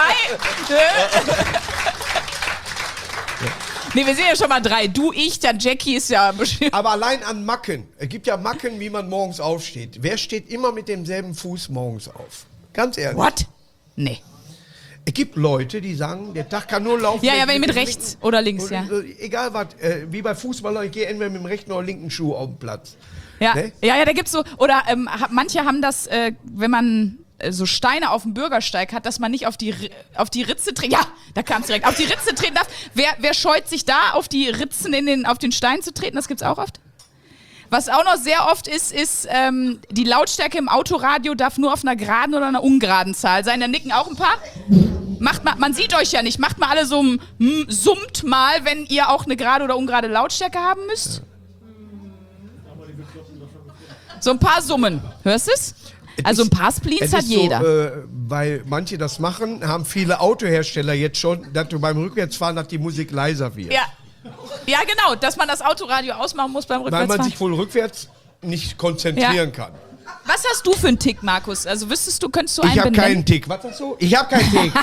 Speaker 3: Nee, wir sind ja schon mal 3. Du, ich, dann Jackie ist ja bestimmt.
Speaker 2: Aber allein an Macken. Es gibt ja Macken, wie man morgens aufsteht. Wer steht immer mit demselben Fuß morgens auf? Ganz ehrlich.
Speaker 3: What? Nee.
Speaker 2: Es gibt Leute, die sagen, der Tag kann nur laufen.
Speaker 3: Ja, wenn mit rechts oder links, ja.
Speaker 2: Egal was, wie bei Fußballern, ich gehe entweder mit dem rechten oder linken Schuh auf den Platz.
Speaker 3: Ja, ne? Ja, da gibt's so, oder manche haben das, wenn man so Steine auf dem Bürgersteig hat, dass man nicht auf die Ritze treten. Ja, da kam es direkt. Auf die Ritze treten darf. Wer scheut sich da, auf die Ritzen auf den Stein zu treten? Das gibt's auch oft. Was auch noch sehr oft ist, die Lautstärke im Autoradio darf nur auf einer geraden oder einer ungeraden Zahl sein. Da nicken auch ein paar. Macht mal, man sieht euch ja nicht. Macht mal alle so summt mal, wenn ihr auch eine gerade oder ungerade Lautstärke haben müsst. So ein paar Summen. Hörst du es? Also ein paar Spleens hat jeder.
Speaker 2: So, weil manche das machen, haben viele Autohersteller jetzt schon, dass du beim Rückwärtsfahren, dass die Musik leiser wird.
Speaker 3: Ja, genau, dass man das Autoradio ausmachen muss beim Rückwärtsfahren.
Speaker 2: Weil man sich wohl rückwärts nicht konzentrieren kann.
Speaker 3: Was hast du für einen Tick, Markus? Also könntest du
Speaker 2: Ich
Speaker 3: einen
Speaker 2: habe
Speaker 3: benennen?
Speaker 2: keinen Tick. Was sagst du? Ich habe keinen Tick.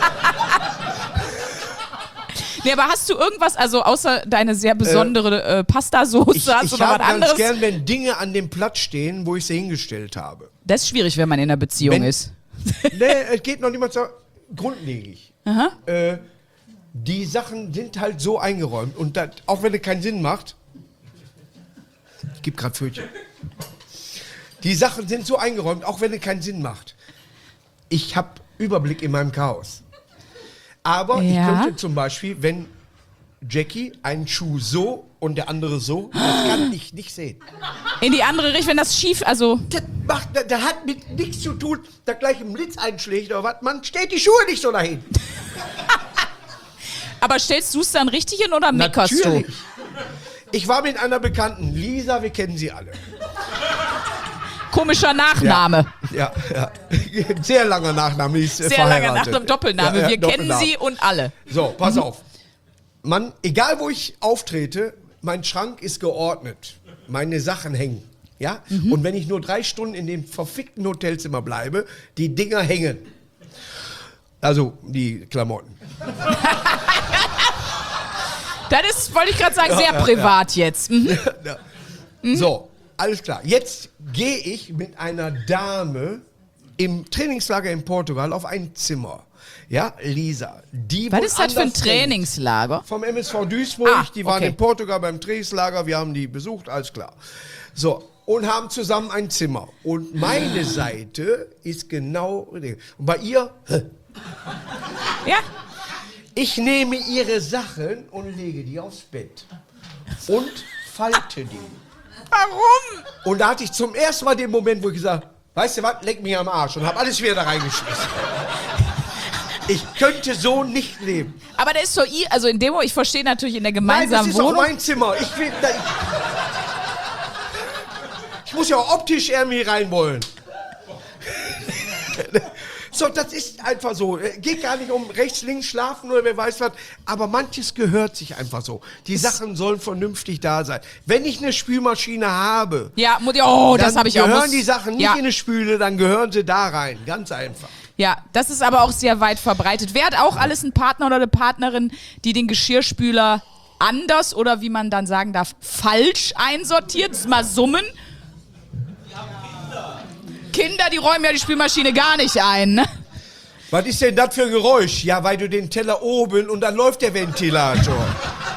Speaker 3: Nee, aber hast du irgendwas, also außer deine sehr besondere Pastasauce,
Speaker 2: Ich
Speaker 3: hast du noch
Speaker 2: habe
Speaker 3: was
Speaker 2: ganz
Speaker 3: anderes?
Speaker 2: gern, wenn Dinge an dem Platz stehen, wo ich sie hingestellt habe.
Speaker 3: Das ist schwierig, wenn man in einer Beziehung
Speaker 2: Wenn-
Speaker 3: ist.
Speaker 2: Nee, es geht noch niemand so grundlegend. Die Sachen sind halt so eingeräumt und das, auch wenn es keinen Sinn macht, ich gebe gerade Pfötchen. Die Sachen sind so eingeräumt, auch wenn es keinen Sinn macht. Ich habe Überblick in meinem Chaos. Aber ich
Speaker 3: Ja.
Speaker 2: könnte zum Beispiel, wenn Jackie einen Schuh so und der andere so, das kann ich nicht sehen.
Speaker 3: In die andere Richtung, wenn das schief, also
Speaker 2: Das hat mit nichts zu tun, da gleich ein Blitz einschlägt oder was. Man stellt die Schuhe nicht so dahin.
Speaker 3: aber stellst du es dann richtig hin oder meckerst
Speaker 2: Natürlich.
Speaker 3: du?
Speaker 2: Ich war mit einer Bekannten, Lisa, wir kennen sie alle.
Speaker 3: Komischer Nachname.
Speaker 2: Ja. Sehr langer Nachname, die ist
Speaker 3: Sehr langer
Speaker 2: verheiratet.
Speaker 3: Nachname, Doppelname.
Speaker 2: Ja,
Speaker 3: Wir kennen
Speaker 2: Doppelname.
Speaker 3: sie und alle.
Speaker 2: So, pass auf. Mann, egal wo ich auftrete, mein Schrank ist geordnet. Meine Sachen hängen. Ja? Und wenn ich nur 3 Stunden in dem verfickten Hotelzimmer bleibe, die Dinger hängen. Also die Klamotten.
Speaker 3: Das ist, wollte ich gerade sagen, sehr privat jetzt. Mhm.
Speaker 2: So, alles klar. Jetzt gehe ich mit einer Dame im Trainingslager in Portugal auf ein Zimmer. Ja, Lisa. Die
Speaker 3: Was
Speaker 2: wohl
Speaker 3: ist das für ein
Speaker 2: anders denkt.
Speaker 3: Trainingslager?
Speaker 2: Vom MSV Duisburg.
Speaker 3: Ah,
Speaker 2: Die waren
Speaker 3: okay.
Speaker 2: in Portugal beim Trainingslager. Wir haben die besucht, alles klar. So, und haben zusammen ein Zimmer. Und meine Seite ist genau... Und bei ihr...
Speaker 3: Ja.
Speaker 2: Ich nehme ihre Sachen und lege die aufs Bett. Und falte die.
Speaker 3: Warum?
Speaker 2: Und da hatte ich zum ersten Mal den Moment, wo ich gesagt habe, weißt du was, leck mich am Arsch. Und habe alles wieder da reingeschmissen. Ich könnte so nicht leben.
Speaker 3: Aber der ist so, also in dem Moment, ich verstehe natürlich in der
Speaker 2: Nein,
Speaker 3: gemeinsamen
Speaker 2: das ist auch
Speaker 3: Wohnung.
Speaker 2: mein Zimmer. Ich muss ja auch optisch irgendwie rein wollen. So, das ist einfach so. Geht gar nicht um rechts, links schlafen oder wer weiß was. Aber manches gehört sich einfach so. Die Sachen sollen vernünftig da sein. Wenn ich eine Spülmaschine habe,
Speaker 3: Ja, oh, das
Speaker 2: dann
Speaker 3: habe ich auch.
Speaker 2: gehören die Sachen nicht
Speaker 3: ja.
Speaker 2: in eine Spüle, dann gehören sie da rein. Ganz einfach.
Speaker 3: Ja, das ist aber auch sehr weit verbreitet. Wer hat auch alles einen Partner oder eine Partnerin, die den Geschirrspüler anders oder wie man dann sagen darf, falsch einsortiert? Mal summen. Kinder, die räumen ja die Spülmaschine gar nicht ein, ne?
Speaker 2: Was ist denn das für ein Geräusch? Ja, weil du den Teller oben und dann läuft der Ventilator.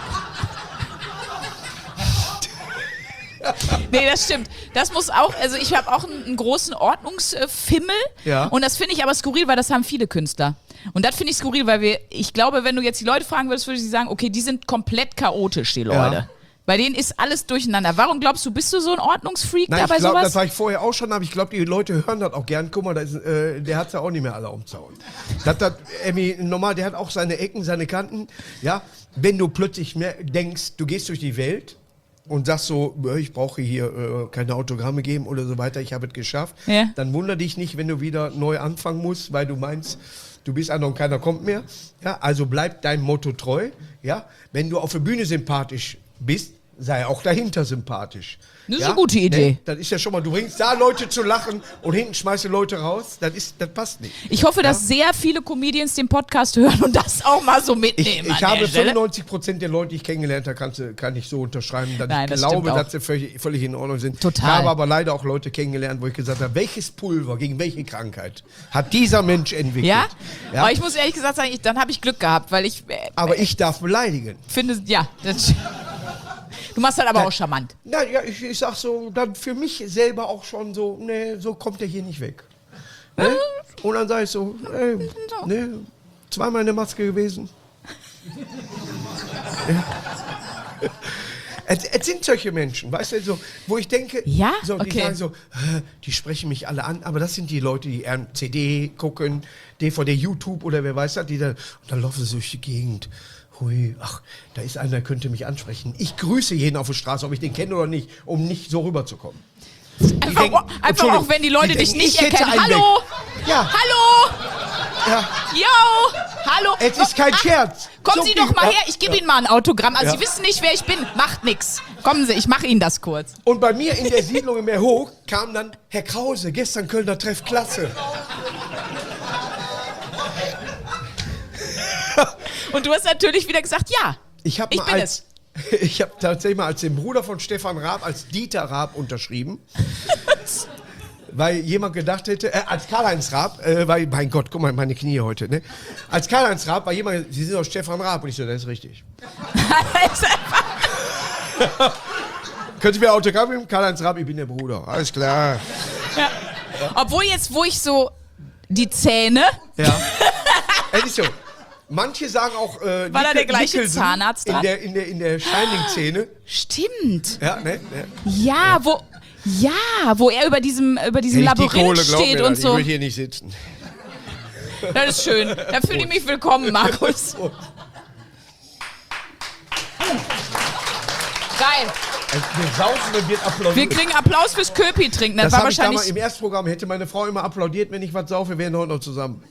Speaker 3: Nee, das stimmt. Das muss auch, also ich habe auch einen großen Ordnungsfimmel.
Speaker 2: Ja.
Speaker 3: Und das finde ich aber skurril, weil das haben viele Künstler. Und das finde ich skurril, weil ich glaube, wenn du jetzt die Leute fragen würdest, würde sie sagen, okay, die sind komplett chaotisch, die Leute.
Speaker 2: Ja.
Speaker 3: Bei denen ist alles durcheinander. Warum glaubst du, bist du so ein Ordnungsfreak
Speaker 2: Nein,
Speaker 3: da bei
Speaker 2: ich glaube,
Speaker 3: sowas?
Speaker 2: das war ich vorher auch schon, aber ich glaube, die Leute hören das auch gern. Guck mal, der hat ja auch nicht mehr alle umzaun. Normal, der hat auch seine Ecken, seine Kanten. Ja, wenn du plötzlich mehr denkst, du gehst durch die Welt und sagst so, ich brauche hier keine Autogramme geben oder so weiter, ich habe es geschafft,
Speaker 3: Ja.
Speaker 2: dann wundere dich nicht, wenn du wieder neu anfangen musst, weil du meinst, du bist einer und keiner kommt mehr. Ja, also bleib deinem Motto treu. Ja, wenn du auf der Bühne sympathisch bist, sei auch dahinter sympathisch.
Speaker 3: Das ist eine gute Idee.
Speaker 2: Ne? Das ist ja schon mal, du bringst da Leute zu lachen und hinten schmeißt du Leute raus. Das passt nicht.
Speaker 3: Ich hoffe, dass sehr viele Comedians den Podcast hören und das auch mal so mitnehmen.
Speaker 2: Ich
Speaker 3: an
Speaker 2: habe
Speaker 3: der Stelle.
Speaker 2: 95% der Leute, die ich kennengelernt habe, kann ich so unterschreiben, dass
Speaker 3: Nein,
Speaker 2: ich
Speaker 3: das
Speaker 2: glaube,
Speaker 3: stimmt auch.
Speaker 2: dass sie völlig in Ordnung sind.
Speaker 3: Total.
Speaker 2: Ich habe aber leider auch Leute kennengelernt, wo ich gesagt habe, welches Pulver gegen welche Krankheit hat dieser Mensch entwickelt?
Speaker 3: Ja?
Speaker 2: Ja?
Speaker 3: Aber ich muss ehrlich gesagt sagen, dann habe ich Glück gehabt, weil ich
Speaker 2: Aber ich darf beleidigen.
Speaker 3: finde, ja, du machst halt aber auch charmant.
Speaker 2: Na, ja, ich sag so, dann für mich selber auch schon so, ne, so kommt der hier nicht weg. Ne? Und dann sag ich so, ey, ne, zweimal in der Maske gewesen. Ja. Es sind solche Menschen, weißt du, so, wo ich denke,
Speaker 3: Ja?
Speaker 2: so, die
Speaker 3: Okay.
Speaker 2: sagen so, die sprechen mich alle an, aber das sind die Leute, die CD gucken, DVD, YouTube oder wer weiß das, die dann, und dann laufen sie durch die Gegend. Hui, ach, da ist einer, der könnte mich ansprechen. Ich grüße jeden auf der Straße, ob ich den kenne oder nicht, um nicht so rüberzukommen.
Speaker 3: Einfach,
Speaker 2: denken-
Speaker 3: einfach auch, wenn die Leute
Speaker 2: die
Speaker 3: dich
Speaker 2: denken,
Speaker 3: nicht
Speaker 2: ich hätte
Speaker 3: erkennen.
Speaker 2: einen
Speaker 3: Hallo!
Speaker 2: Ja.
Speaker 3: Hallo! Jo, hallo.
Speaker 2: Es ist kein Scherz.
Speaker 3: Kommen
Speaker 2: So
Speaker 3: Sie doch
Speaker 2: viel-
Speaker 3: mal her, ich gebe Ihnen mal ein Autogramm. Also
Speaker 2: Ja.
Speaker 3: Sie wissen nicht, wer ich bin. Macht nix. Kommen Sie, ich mache Ihnen das kurz.
Speaker 2: Und bei mir in der Siedlung im Hoch kam dann Herr Krause, gestern Kölner Treff, klasse.
Speaker 3: Und du hast natürlich wieder gesagt, ja,
Speaker 2: Ich
Speaker 3: ich bin es.
Speaker 2: Ich habe tatsächlich mal als den Bruder von Stefan Raab, als Dieter Raab unterschrieben. Weil jemand gedacht hätte, als Karl-Heinz Raab, weil, mein Gott, guck mal, meine Knie heute, ne? Als Karl-Heinz Raab war jemand, Sie sind doch Stefan Raab. Und ich so, das ist richtig. Können Sie mir Autogramm geben? Karl-Heinz Raab, ich bin der Bruder. Alles klar.
Speaker 3: Ja. Obwohl jetzt, wo ich so die Zähne,
Speaker 2: Ja. Es ist so. Manche sagen auch,
Speaker 3: War da der gleiche Zahnarzt da?
Speaker 2: in der Shining-Szene.
Speaker 3: stimmt.
Speaker 2: Ja, ne?
Speaker 3: Ja, wo er über diesem Labyrinth steht und so.
Speaker 2: Ich will hier nicht sitzen.
Speaker 3: Das ist schön. Da fühle ich mich willkommen, Markus. Geil.
Speaker 2: Wir saufen und wird applaudiert.
Speaker 3: Wir kriegen Applaus fürs Köpi-Trinken. Das
Speaker 2: Das
Speaker 3: war
Speaker 2: habe ich damals
Speaker 3: wahrscheinlich.
Speaker 2: im Erstprogramm, hätte meine Frau immer applaudiert, wenn ich was saufe, wir wären heute noch zusammen.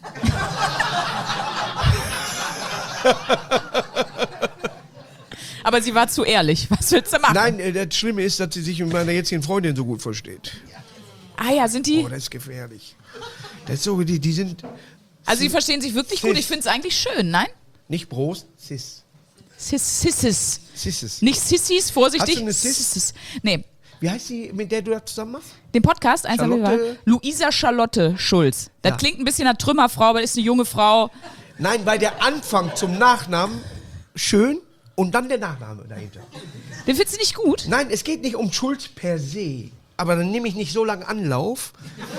Speaker 3: Aber sie war zu ehrlich. Was willst du machen?
Speaker 2: Nein, das Schlimme ist, dass sie sich mit meiner jetzigen Freundin so gut versteht.
Speaker 3: Ah ja, sind die.
Speaker 2: Oh, das ist gefährlich. Das ist so, die sind
Speaker 3: Also sie verstehen sich wirklich gut. Ich finde es eigentlich schön, nein?
Speaker 2: nicht Prost, Sis.
Speaker 3: Sisses.
Speaker 2: Sisses.
Speaker 3: Nicht Sissis, vorsichtig.
Speaker 2: Hast du eine Sis?
Speaker 3: Sisses. Nee.
Speaker 2: Wie heißt die, mit der du das zusammen machst?
Speaker 3: Den Podcast, eins haben wir
Speaker 2: Charlotte-
Speaker 3: mal. Luisa Charlotte Schulz. Das
Speaker 2: Ja.
Speaker 3: klingt ein bisschen nach Trümmerfrau, aber das ist eine junge Frau.
Speaker 2: Nein, weil der Anfang zum Nachnamen schön und dann der Nachname dahinter.
Speaker 3: Den findest du nicht gut?
Speaker 2: Nein, es geht nicht um Schuld per se. Aber dann nehme ich nicht so lange Anlauf.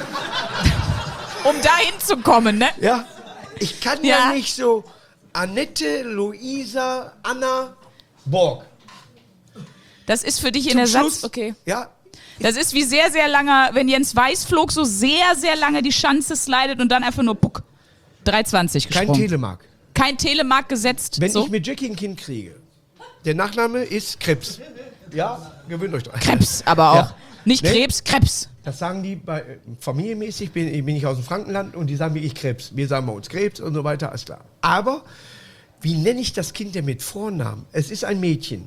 Speaker 3: Um dahin zu kommen, ne?
Speaker 2: Ja. Ich kann
Speaker 3: Ja.
Speaker 2: ja nicht so Annette, Luisa, Anna, Borg.
Speaker 3: Das ist für dich in
Speaker 2: Zum
Speaker 3: der
Speaker 2: Schluss,
Speaker 3: Satz. Okay.
Speaker 2: Ja.
Speaker 3: Das ist wie sehr, sehr lange, wenn Jens Weißflog so sehr, sehr lange die Schanze slidet und dann einfach nur Puck. 3,20
Speaker 2: Kein
Speaker 3: gesprungen.
Speaker 2: Telemark.
Speaker 3: Kein Telemark gesetzt.
Speaker 2: Wenn
Speaker 3: so.
Speaker 2: ich mit Jackie ein Kind kriege, der Nachname ist Krebs. Ja, gewöhnt euch dran.
Speaker 3: Krebs, aber auch.
Speaker 2: Ja.
Speaker 3: Nicht
Speaker 2: Nee.
Speaker 3: Krebs, Krebs.
Speaker 2: Das sagen die bei familienmäßig, bin ich aus dem Frankenland und die sagen wie ich Krebs. Wir sagen bei uns Krebs und so weiter, alles klar. Aber wie nenne ich das Kind denn mit Vornamen? Es ist ein Mädchen.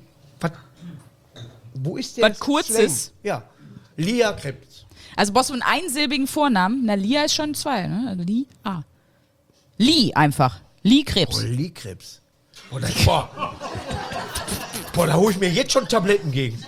Speaker 2: Wo ist der
Speaker 3: Was Kurzes?
Speaker 2: Slang? Ja. Lia Krebs.
Speaker 3: Also brauchst du einen einsilbigen Vornamen. Na, Lia ist schon zwei, ne? Also Lia. Lie einfach. Lie Krebs.
Speaker 2: Oh, Lia Krebs. Boah, da hole ich mir jetzt schon Tabletten gegen.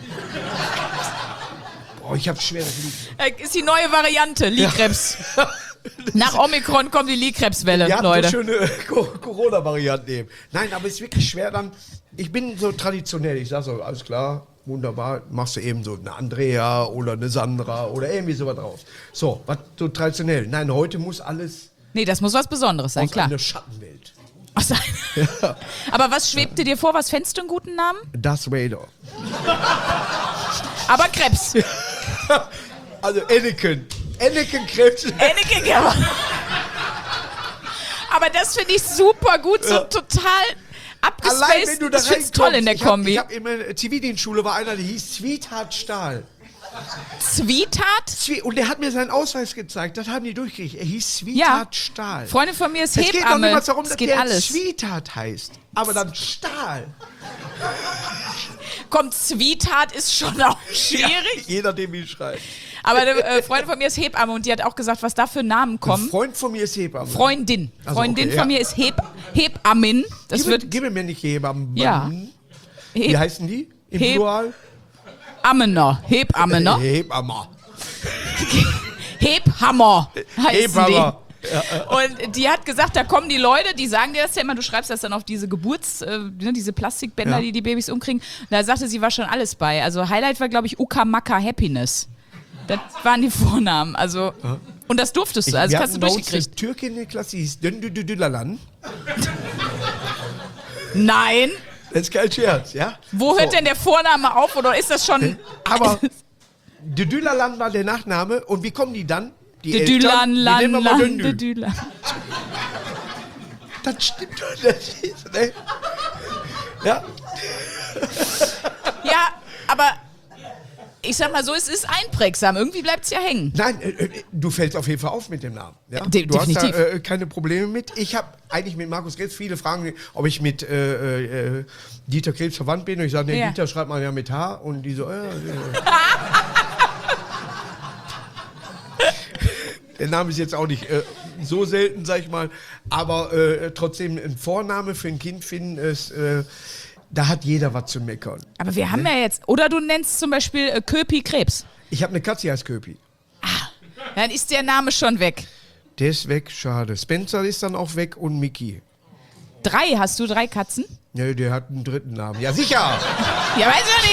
Speaker 2: Boah, ich habe schweres Lied.
Speaker 3: Ist die neue Variante, Lie Krebs. Nach Omikron kommt die Lie Krebs-Welle,
Speaker 2: Ja,
Speaker 3: Leute.
Speaker 2: so schöne Corona-Variante nehmen. Nein, aber es ist wirklich schwer dann. Ich bin so traditionell. Ich sage so, alles klar, wunderbar. Machst du eben so eine Andrea oder eine Sandra oder irgendwie sowas draus. So, was so traditionell. Nein, heute muss alles
Speaker 3: Nee, das muss was Besonderes sein,
Speaker 2: aus
Speaker 3: klar.
Speaker 2: einer Schattenwelt.
Speaker 3: Ach, so. Aber was schwebte dir vor? Was fändest du einen guten Namen?
Speaker 2: Darth Vader.
Speaker 3: Aber Krebs.
Speaker 2: Also Anakin. Anakin Krebs.
Speaker 3: Anakin Krebs. Aber das finde ich super gut, so total
Speaker 2: Allein wenn du
Speaker 3: abgespaced.
Speaker 2: da
Speaker 3: Ich finde es toll in der Kombi.
Speaker 2: Ich hab in meiner Zivildienstschule war einer, der hieß Sweetheart Stahl.
Speaker 3: Sweetheart?
Speaker 2: Und der hat mir seinen Ausweis gezeigt. Das haben die durchgekriegt. Er hieß Sweetheart Stahl.
Speaker 3: Freundin von mir ist
Speaker 2: Es geht doch
Speaker 3: Hebamme.
Speaker 2: niemals darum,
Speaker 3: Es
Speaker 2: dass
Speaker 3: geht
Speaker 2: der
Speaker 3: alles.
Speaker 2: Sweetheart heißt. Aber dann Stahl.
Speaker 3: Kommt, Sweetheart ist schon auch schwierig.
Speaker 2: Je nachdem, wie ich schreibe.
Speaker 3: Aber eine Freundin von mir ist Hebamme und die hat auch gesagt, was da für Namen
Speaker 2: Ein
Speaker 3: kommen.
Speaker 2: Freund von mir ist Hebamme.
Speaker 3: Freundin.
Speaker 2: Also,
Speaker 3: Freundin
Speaker 2: okay,
Speaker 3: von
Speaker 2: ja.
Speaker 3: mir ist Hebammin. Das wird
Speaker 2: Gib mir nicht Hebammen.
Speaker 3: Ja.
Speaker 2: Wie heißen die? Im
Speaker 3: Heb-
Speaker 2: Plural?
Speaker 3: Ammener. Hebammener.
Speaker 2: Hebammer.
Speaker 3: Hebhammer heißen
Speaker 2: Hebammer.
Speaker 3: die. Und die hat gesagt, da kommen die Leute, die sagen dir das ja immer, du schreibst das dann auf diese diese Plastikbänder,
Speaker 2: Ja.
Speaker 3: die Babys umkriegen. Da sagte sie, war schon alles bei. Also Highlight war, glaube ich, Ukamaka Happiness. Das waren die Vornamen. Also, und das durftest du, also
Speaker 2: Wir
Speaker 3: kannst du
Speaker 2: hatten bei uns
Speaker 3: durchgekriegt.
Speaker 2: eine Türkin in der Klasse, die hieß Döndüdüdülalan.
Speaker 3: Nein.
Speaker 2: Das ist kein Scherz, ja?
Speaker 3: Wo hört denn der Vorname auf oder ist das schon...
Speaker 2: Aber Dödülalan war der Nachname und wie kommen die dann? Die
Speaker 3: Dülan,
Speaker 2: die nennen wir mal Döndü.
Speaker 3: Dülan.
Speaker 2: Das stimmt doch, das ist, ne? Ja,
Speaker 3: Ja, aber ich sag mal so, es ist einprägsam. Irgendwie bleibt es ja hängen.
Speaker 2: Nein, du fällst auf jeden Fall auf mit dem Namen. Ja? Du
Speaker 3: Definitiv.
Speaker 2: hast da keine Probleme mit. Ich habe eigentlich mit Markus Krebs viele Fragen, ob ich mit Dieter Krebs verwandt bin. Und ich sage, nee,
Speaker 3: Ja.
Speaker 2: Dieter schreibt man ja mit H. Und die so, Der Name ist jetzt auch nicht so selten, sag ich mal. Aber trotzdem ein Vorname für ein Kind finden ist... da hat jeder was zu meckern.
Speaker 3: Aber wir haben ja jetzt, oder du nennst zum Beispiel Köpi Krebs.
Speaker 2: Ich habe eine Katze, die heißt Köpi.
Speaker 3: Dann ist der Name schon weg.
Speaker 2: Der ist weg, schade. Spencer ist dann auch weg und Mickey.
Speaker 3: Hast du 3 Katzen?
Speaker 2: Ja, der hat einen dritten Namen. Ja, sicher!
Speaker 3: Ja, weiß ich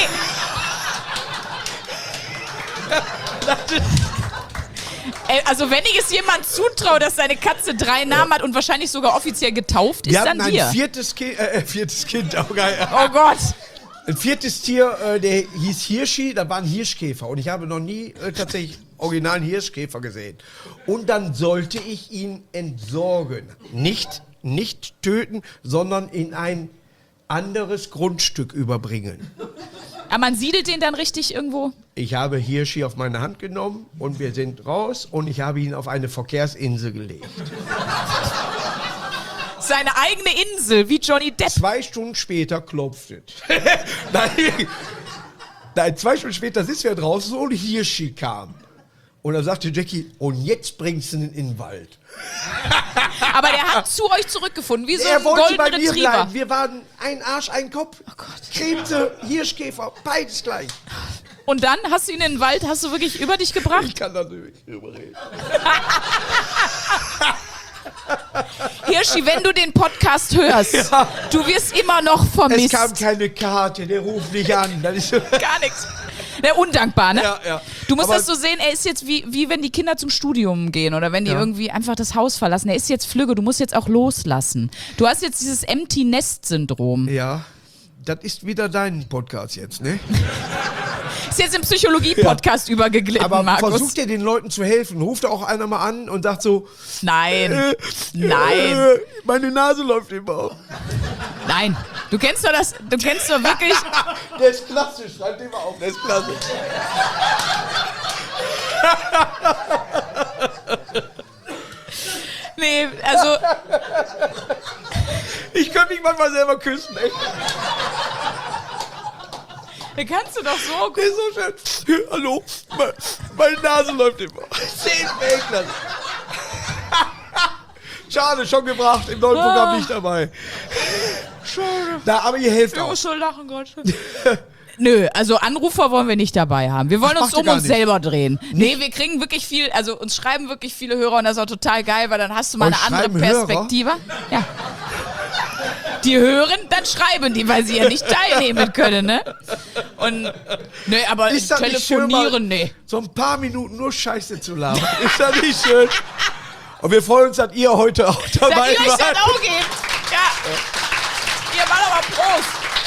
Speaker 3: nicht. Also wenn ich es jemand zutraue, dass seine Katze 3 Namen hat und wahrscheinlich sogar offiziell getauft, ist
Speaker 2: Wir
Speaker 3: dann
Speaker 2: hatten
Speaker 3: dir.
Speaker 2: ein viertes Kind, auch geil.
Speaker 3: Oh Gott.
Speaker 2: Ein viertes Tier, der hieß Hirschi, da war ein Hirschkäfer. Und ich habe noch nie tatsächlich originalen Hirschkäfer gesehen. Und dann sollte ich ihn entsorgen. Nicht töten, sondern in ein anderes Grundstück überbringen.
Speaker 3: Aber man siedelt den dann richtig irgendwo?
Speaker 2: Ich habe Hirschi auf meine Hand genommen und wir sind raus und ich habe ihn auf eine Verkehrsinsel gelegt.
Speaker 3: Seine eigene Insel, wie Johnny Depp.
Speaker 2: 2 Stunden später klopft es. Nein, 2 Stunden später sitzen wir draußen und Hirschi kam. Und dann sagte Jackie, und jetzt bringst du ihn in den Wald.
Speaker 3: Aber der hat zu euch zurückgefunden, wie so
Speaker 2: Er
Speaker 3: ein
Speaker 2: wollte
Speaker 3: Golden
Speaker 2: bei mir
Speaker 3: Retriever.
Speaker 2: bleiben. Wir waren ein Arsch, ein Kopf.
Speaker 3: Oh Gott.
Speaker 2: Kremse, Hirschkäfer, beides gleich.
Speaker 3: Und dann hast du ihn in den Wald, hast du wirklich über dich gebracht?
Speaker 2: Ich kann da nicht drüber reden.
Speaker 3: Hirschi, wenn du den Podcast hörst, du wirst immer noch vermisst.
Speaker 2: Es kam keine Karte, der ruft nicht an. Das ist
Speaker 3: Gar nichts. Der undankbar, ne?
Speaker 2: Ja.
Speaker 3: Du musst
Speaker 2: Aber-
Speaker 3: das so sehen, er ist jetzt wie wenn die Kinder zum Studium gehen oder wenn die irgendwie einfach das Haus verlassen. Er ist jetzt flügge, du musst jetzt auch loslassen. Du hast jetzt dieses Empty Nest Syndrom.
Speaker 2: Ja, das ist wieder dein Podcast jetzt, ne?
Speaker 3: Ist jetzt im Psychologie-Podcast übergeglitten,
Speaker 2: Aber
Speaker 3: Markus.
Speaker 2: versucht ihr den Leuten zu helfen? Ruft da auch einer mal an und sagt so,
Speaker 3: Nein. Nein.
Speaker 2: meine Nase läuft immer.
Speaker 3: Nein. Du kennst doch wirklich...
Speaker 2: Der ist klasse, schreibt den mal auf, der ist klasse.
Speaker 3: Nee, also...
Speaker 2: Ich könnte mich manchmal selber küssen, echt.
Speaker 3: Den kannst du doch so...
Speaker 2: Der ist so schön. Hallo, meine Nase läuft immer. 10 Klasse. Schade, schon gebracht, im neuen Programm nicht dabei.
Speaker 3: Schade.
Speaker 2: Na, aber ihr helft
Speaker 3: Ich
Speaker 2: auch.
Speaker 3: muss schon lachen gerade. Nö, also Anrufer wollen wir nicht dabei haben. Wir wollen uns
Speaker 2: macht ihr
Speaker 3: um
Speaker 2: gar
Speaker 3: uns
Speaker 2: nicht.
Speaker 3: selber drehen. Nee, wir kriegen wirklich viel, also uns schreiben wirklich viele Hörer und das ist auch total geil, weil dann hast du mal
Speaker 2: Euch
Speaker 3: eine andere
Speaker 2: schreiben
Speaker 3: Perspektive. Ja. Die hören, dann schreiben die, weil sie ja nicht teilnehmen können, ne? Und, nee, aber
Speaker 2: Ist das nicht schön,
Speaker 3: telefonieren,
Speaker 2: mal
Speaker 3: nee.
Speaker 2: so ein paar Minuten nur Scheiße zu labern? Ist das nicht schön? Und wir freuen uns, dass ihr heute auch
Speaker 3: Dass
Speaker 2: dabei
Speaker 3: ihr euch das
Speaker 2: wart.
Speaker 3: auch gebt. Ja. Ihr macht aber Prost.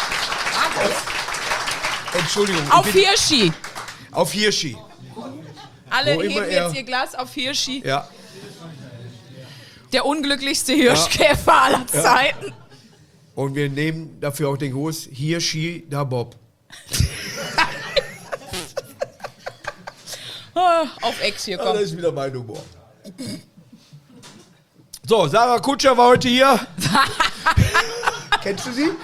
Speaker 2: Entschuldigung. ich
Speaker 3: Auf
Speaker 2: bin-
Speaker 3: Hirschi.
Speaker 2: Auf Hirschi.
Speaker 3: Alle
Speaker 2: Wo immer
Speaker 3: heben
Speaker 2: er-
Speaker 3: jetzt ihr Glas auf Hirschi.
Speaker 2: Ja.
Speaker 3: Der unglücklichste Hirschkäfer aller Zeiten.
Speaker 2: Und wir nehmen dafür auch den Gruß Hirschi da Bob.
Speaker 3: Auf Ex hier,
Speaker 2: Das
Speaker 3: komm.
Speaker 2: ist wieder mein Humor. So, Sarah Kutscher war heute hier. Kennst du sie?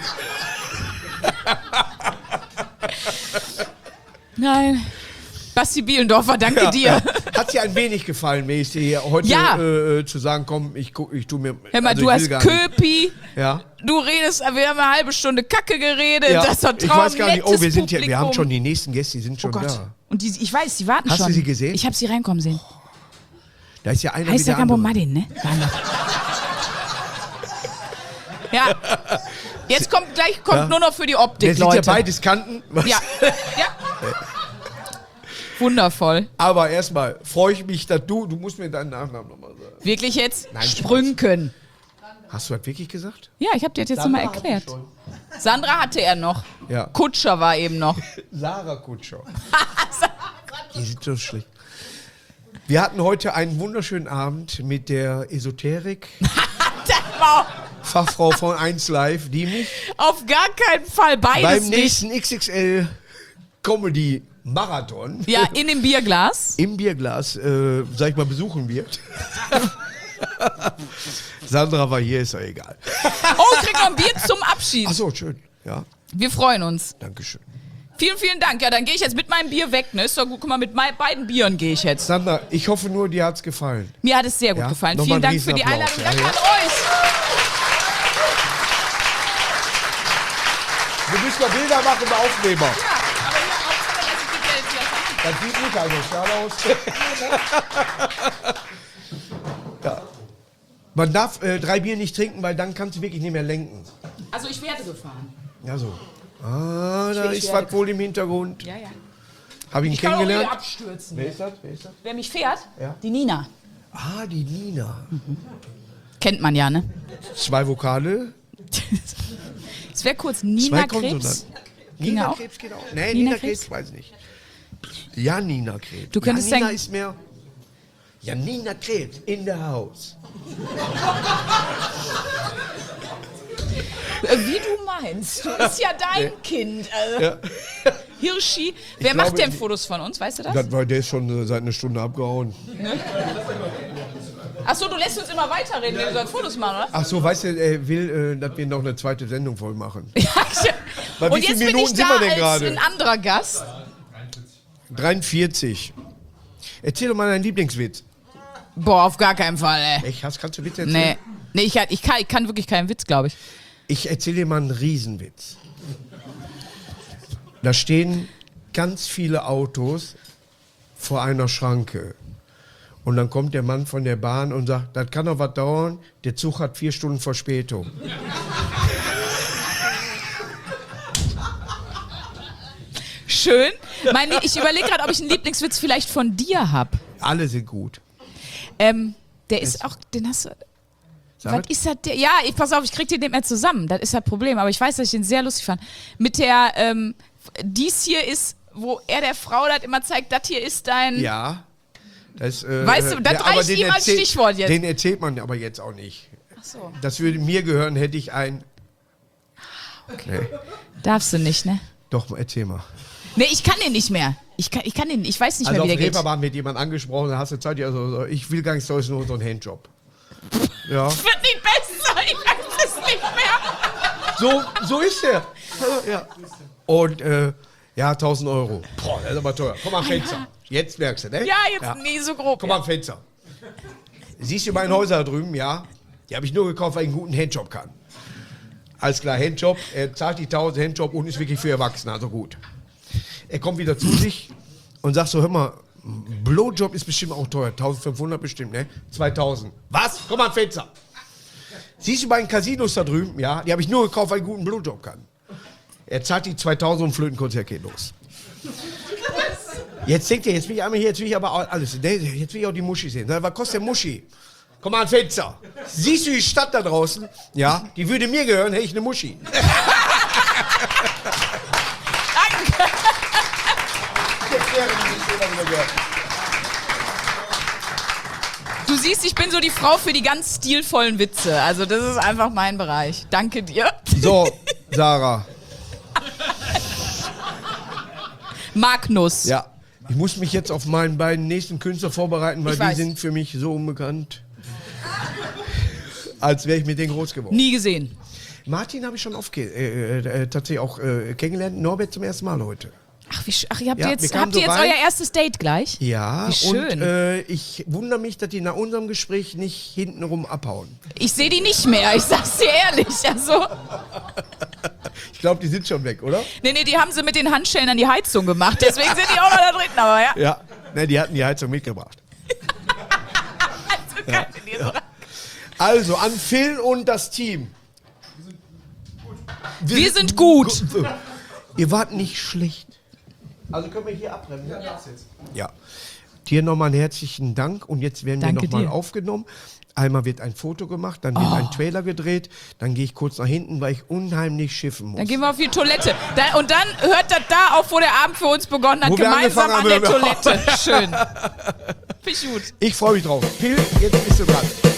Speaker 3: Nein. Basti Bielendorfer, danke dir.
Speaker 2: Hat dir ein wenig gefallen, wenn ich dir hier heute
Speaker 3: Ja.
Speaker 2: zu sagen, komm, ich tu mir...
Speaker 3: Hör mal,
Speaker 2: also
Speaker 3: du
Speaker 2: ich
Speaker 3: hast
Speaker 2: will gar nicht.
Speaker 3: Köpi,
Speaker 2: Ja.
Speaker 3: du redest, wir haben eine halbe Stunde Kacke geredet,
Speaker 2: Ja,
Speaker 3: das ist doch
Speaker 2: ich weiß gar nicht. Oh,
Speaker 3: nettes
Speaker 2: wir sind hier, wir haben
Speaker 3: Publikum.
Speaker 2: schon die nächsten Gäste, die sind
Speaker 3: Oh
Speaker 2: schon
Speaker 3: Gott.
Speaker 2: da.
Speaker 3: Und ich weiß, die warten
Speaker 2: Hast
Speaker 3: schon.
Speaker 2: du sie gesehen?
Speaker 3: Ich habe sie reinkommen sehen.
Speaker 2: Da ist ja einer
Speaker 3: Heißt
Speaker 2: wie
Speaker 3: der Gambo
Speaker 2: andere.
Speaker 3: Madin, ne? Ja. Jetzt kommt nur noch für die
Speaker 2: Der
Speaker 3: Optik,
Speaker 2: sind ja
Speaker 3: Leute.
Speaker 2: beides Kanten.
Speaker 3: Ja. Ja. Wundervoll.
Speaker 2: Aber erstmal freue ich mich, dass du musst mir deinen Nachnamen nochmal sagen.
Speaker 3: Wirklich jetzt?
Speaker 2: Nein,
Speaker 3: Sprünken.
Speaker 2: Hast du das wirklich gesagt?
Speaker 3: Ja, ich habe dir das jetzt nochmal erklärt. Sandra hatte er noch.
Speaker 2: Ja.
Speaker 3: Kutscher war eben noch.
Speaker 2: Sarah Kutscher. Die sind so schlecht. Wir hatten heute einen wunderschönen Abend mit der Esoterik Fachfrau von 1 Live, die mich
Speaker 3: Auf gar keinen Fall beides
Speaker 2: beim
Speaker 3: nicht.
Speaker 2: nächsten XXL Comedy Marathon
Speaker 3: Ja, in dem Bierglas.
Speaker 2: im Bierglas, sag ich mal, besuchen wird. Sandra war hier, ist ja egal.
Speaker 3: Oh, ich krieg noch ein Bier zum Abschied.
Speaker 2: Ach so, schön. Ja,
Speaker 3: Wir freuen uns.
Speaker 2: Dankeschön.
Speaker 3: Vielen, vielen Dank. Ja, dann gehe ich jetzt mit meinem Bier weg. Ne? Ist doch gut. Guck mal, mit beiden Bieren gehe ich jetzt.
Speaker 2: Sandra, ich hoffe nur, dir hat's gefallen.
Speaker 3: Mir hat es sehr gut
Speaker 2: Ja,
Speaker 3: gefallen.
Speaker 2: nochmal
Speaker 3: Vielen
Speaker 2: einen
Speaker 3: Dank für die
Speaker 2: Riesenapplaus.
Speaker 3: Einladung. Danke
Speaker 2: Ja,
Speaker 3: an euch.
Speaker 2: Wir müssen noch Bilder machen im Aufnehmer.
Speaker 3: Ja, aber hier Hauptsache, dass ich die Geld hier
Speaker 2: Das sieht nicht also schade aus. Ja. Man darf 3 Bier nicht trinken, weil dann kannst du wirklich nicht mehr lenken.
Speaker 3: Also ich werde gefahren.
Speaker 2: Ja, so. Ah, da ist was wohl im Hintergrund.
Speaker 3: Ja, ja.
Speaker 2: Habe ich ihn
Speaker 3: Ich kann auch wieder
Speaker 2: kennengelernt?
Speaker 3: abstürzen.
Speaker 2: Wer ist das? Wer ist das?
Speaker 3: Wer mich fährt?
Speaker 2: Ja.
Speaker 3: Die Nina.
Speaker 2: Ah, die Nina.
Speaker 3: Kennt man ja, ne?
Speaker 2: 2 Vokale.
Speaker 3: Es wäre kurz
Speaker 2: 2
Speaker 3: Nina
Speaker 2: Konsonanten.
Speaker 3: Krebs.
Speaker 2: Nina
Speaker 3: auch?
Speaker 2: Krebs geht auch. Nee,
Speaker 3: Nina
Speaker 2: Nina Krebs weiß ich nicht. Janina Krebs.
Speaker 3: Du könntest
Speaker 2: Janina
Speaker 3: sagen-
Speaker 2: ist mehr... Janina Krebs in the house.
Speaker 3: Wie du meinst. Du bist ja dein Kind. Also.
Speaker 2: Ja.
Speaker 3: Hirschi. Wer
Speaker 2: glaube,
Speaker 3: macht denn
Speaker 2: die-
Speaker 3: Fotos von uns? Weißt du das?
Speaker 2: Das war, der ist schon seit einer Stunde abgehauen.
Speaker 3: Achso, du lässt uns immer weiterreden, wenn wir sollen Fotos machen, oder?
Speaker 2: Ach so, weißt du, er will, dass wir noch eine zweite Sendung voll machen.
Speaker 3: Ja,
Speaker 2: Bei
Speaker 3: und
Speaker 2: wie
Speaker 3: jetzt
Speaker 2: vielen
Speaker 3: bin ich
Speaker 2: Minuten sind
Speaker 3: da
Speaker 2: wir denn
Speaker 3: als
Speaker 2: gerade?
Speaker 3: ein anderer Gast.
Speaker 2: 43. Erzähl doch mal deinen Lieblingswitz.
Speaker 3: Boah, auf gar keinen Fall, ey.
Speaker 2: Echt, kannst du Witze erzählen?
Speaker 3: Nee, ich kann wirklich keinen Witz, glaube ich.
Speaker 2: Ich erzähle dir mal einen Riesenwitz. Da stehen ganz viele Autos vor einer Schranke. Und dann kommt der Mann von der Bahn und sagt, das kann doch was dauern, der Zug hat 4 Stunden Verspätung.
Speaker 3: Schön. Ich überlege gerade, ob ich einen Lieblingswitz vielleicht von dir habe.
Speaker 2: Alle sind gut.
Speaker 3: Der ist auch, den hast du...
Speaker 2: Sag
Speaker 3: Was
Speaker 2: es.
Speaker 3: ist das? Ja, pass auf, ich krieg den nicht mehr zusammen. Das ist das Problem. Aber ich weiß, dass ich den sehr lustig fand. Mit der, dies hier ist, wo er der Frau das immer zeigt, das hier ist dein...
Speaker 2: Ja. Das,
Speaker 3: Weißt du, das
Speaker 2: aber
Speaker 3: reicht
Speaker 2: den
Speaker 3: ihm als Stichwort jetzt.
Speaker 2: Den erzählt man aber jetzt auch nicht.
Speaker 3: Ach so.
Speaker 2: Das würde mir gehören, hätte ich ein... Nee.
Speaker 3: Darfst du nicht, ne?
Speaker 2: Doch, erzähl mal.
Speaker 3: Nee, ich kann den nicht mehr. Ich weiß nicht
Speaker 2: Also
Speaker 3: mehr,
Speaker 2: auf
Speaker 3: wie der
Speaker 2: der
Speaker 3: geht.
Speaker 2: Reeperbahn wird jemand angesprochen, da hast du Zeit, ja, so, ich will gar nicht so, ist nur so ein Handjob. Ja.
Speaker 3: Wird nicht besser, ich weiß es nicht mehr.
Speaker 2: So ist der. Ja. Und ja, 1.000 Euro. Boah, das ist aber teuer. Komm mal am Fenster. Jetzt merkst du, ne?
Speaker 3: Ja, jetzt nie so grob.
Speaker 2: Komm mal am Fenster. Siehst du meine Häuser da drüben? Ja. Die habe ich nur gekauft, weil ich einen guten Handjob kann. Alles klar, Handjob. Er zahlt die 1.000 Handjob und ist wirklich für Erwachsene, also gut. Er kommt wieder zu sich und sagt so, hör mal, Blowjob ist bestimmt auch teuer. 1.500 bestimmt, ne? 2.000. Was? Komm mal am Fenster. Siehst du bei den Casinos da drüben? Ja, die habe ich nur gekauft, weil ich einen guten Blowjob kann. Er zahlt die 2.000 und Flötenkonzert geht los. Jetzt denkt er, jetzt will ich einmal hier, jetzt will ich aber auch alles. Ne, jetzt will ich auch die Muschi sehen. Was kostet der Muschi? Komm mal ans Fenster. Siehst du die Stadt da draußen? Ja, die würde mir gehören, hätte ich eine Muschi.
Speaker 3: Du siehst, ich bin so die Frau für die ganz stilvollen Witze. Also das ist einfach mein Bereich. Danke dir.
Speaker 2: So, Sarah.
Speaker 3: Magnus.
Speaker 2: Ja, ich muss mich jetzt auf meinen beiden nächsten Künstler vorbereiten, weil
Speaker 3: Ich
Speaker 2: die
Speaker 3: weiß.
Speaker 2: sind für mich so unbekannt. Als wäre ich mit denen groß geworden.
Speaker 3: Nie gesehen.
Speaker 2: Martin habe ich schon oft tatsächlich auch kennengelernt. Norbert zum ersten Mal heute.
Speaker 3: Ach, habt
Speaker 2: Ja,
Speaker 3: ihr
Speaker 2: wir
Speaker 3: jetzt,
Speaker 2: kamen
Speaker 3: habt ihr
Speaker 2: so
Speaker 3: jetzt
Speaker 2: rein.
Speaker 3: euer erstes Date gleich?
Speaker 2: Ja,
Speaker 3: Wie schön.
Speaker 2: und ich wundere mich, dass die nach unserem Gespräch nicht hintenrum abhauen.
Speaker 3: Ich sehe die nicht mehr, ich sag's dir ehrlich. Also,
Speaker 2: Ich glaube, die sind schon weg, oder?
Speaker 3: nee, die haben sie mit den Handschellen an die Heizung gemacht. Deswegen sind die auch noch da drin, aber ja.
Speaker 2: Ja. Ne, die hatten die Heizung mitgebracht.
Speaker 3: Also, kann ich dir sagen.
Speaker 2: Also, an Phil und das Team.
Speaker 3: Wir sind gut.
Speaker 2: Ihr wart nicht schlecht. Also können wir hier abbrennen? Ja. Dir nochmal einen herzlichen Dank. Und jetzt werden
Speaker 3: Danke
Speaker 2: wir nochmal
Speaker 3: dir.
Speaker 2: aufgenommen. Einmal wird ein Foto gemacht, dann wird ein Trailer gedreht. Dann gehe ich kurz nach hinten, weil ich unheimlich schiffen muss.
Speaker 3: Dann gehen wir auf die Toilette. Und dann hört das da auf, wo der Abend für uns begonnen hat,
Speaker 2: Wo wir
Speaker 3: gemeinsam an
Speaker 2: angefangen
Speaker 3: der
Speaker 2: haben.
Speaker 3: Toilette. Schön. Finde ich gut.
Speaker 2: Ich freue mich drauf. Phil, jetzt bist du dran.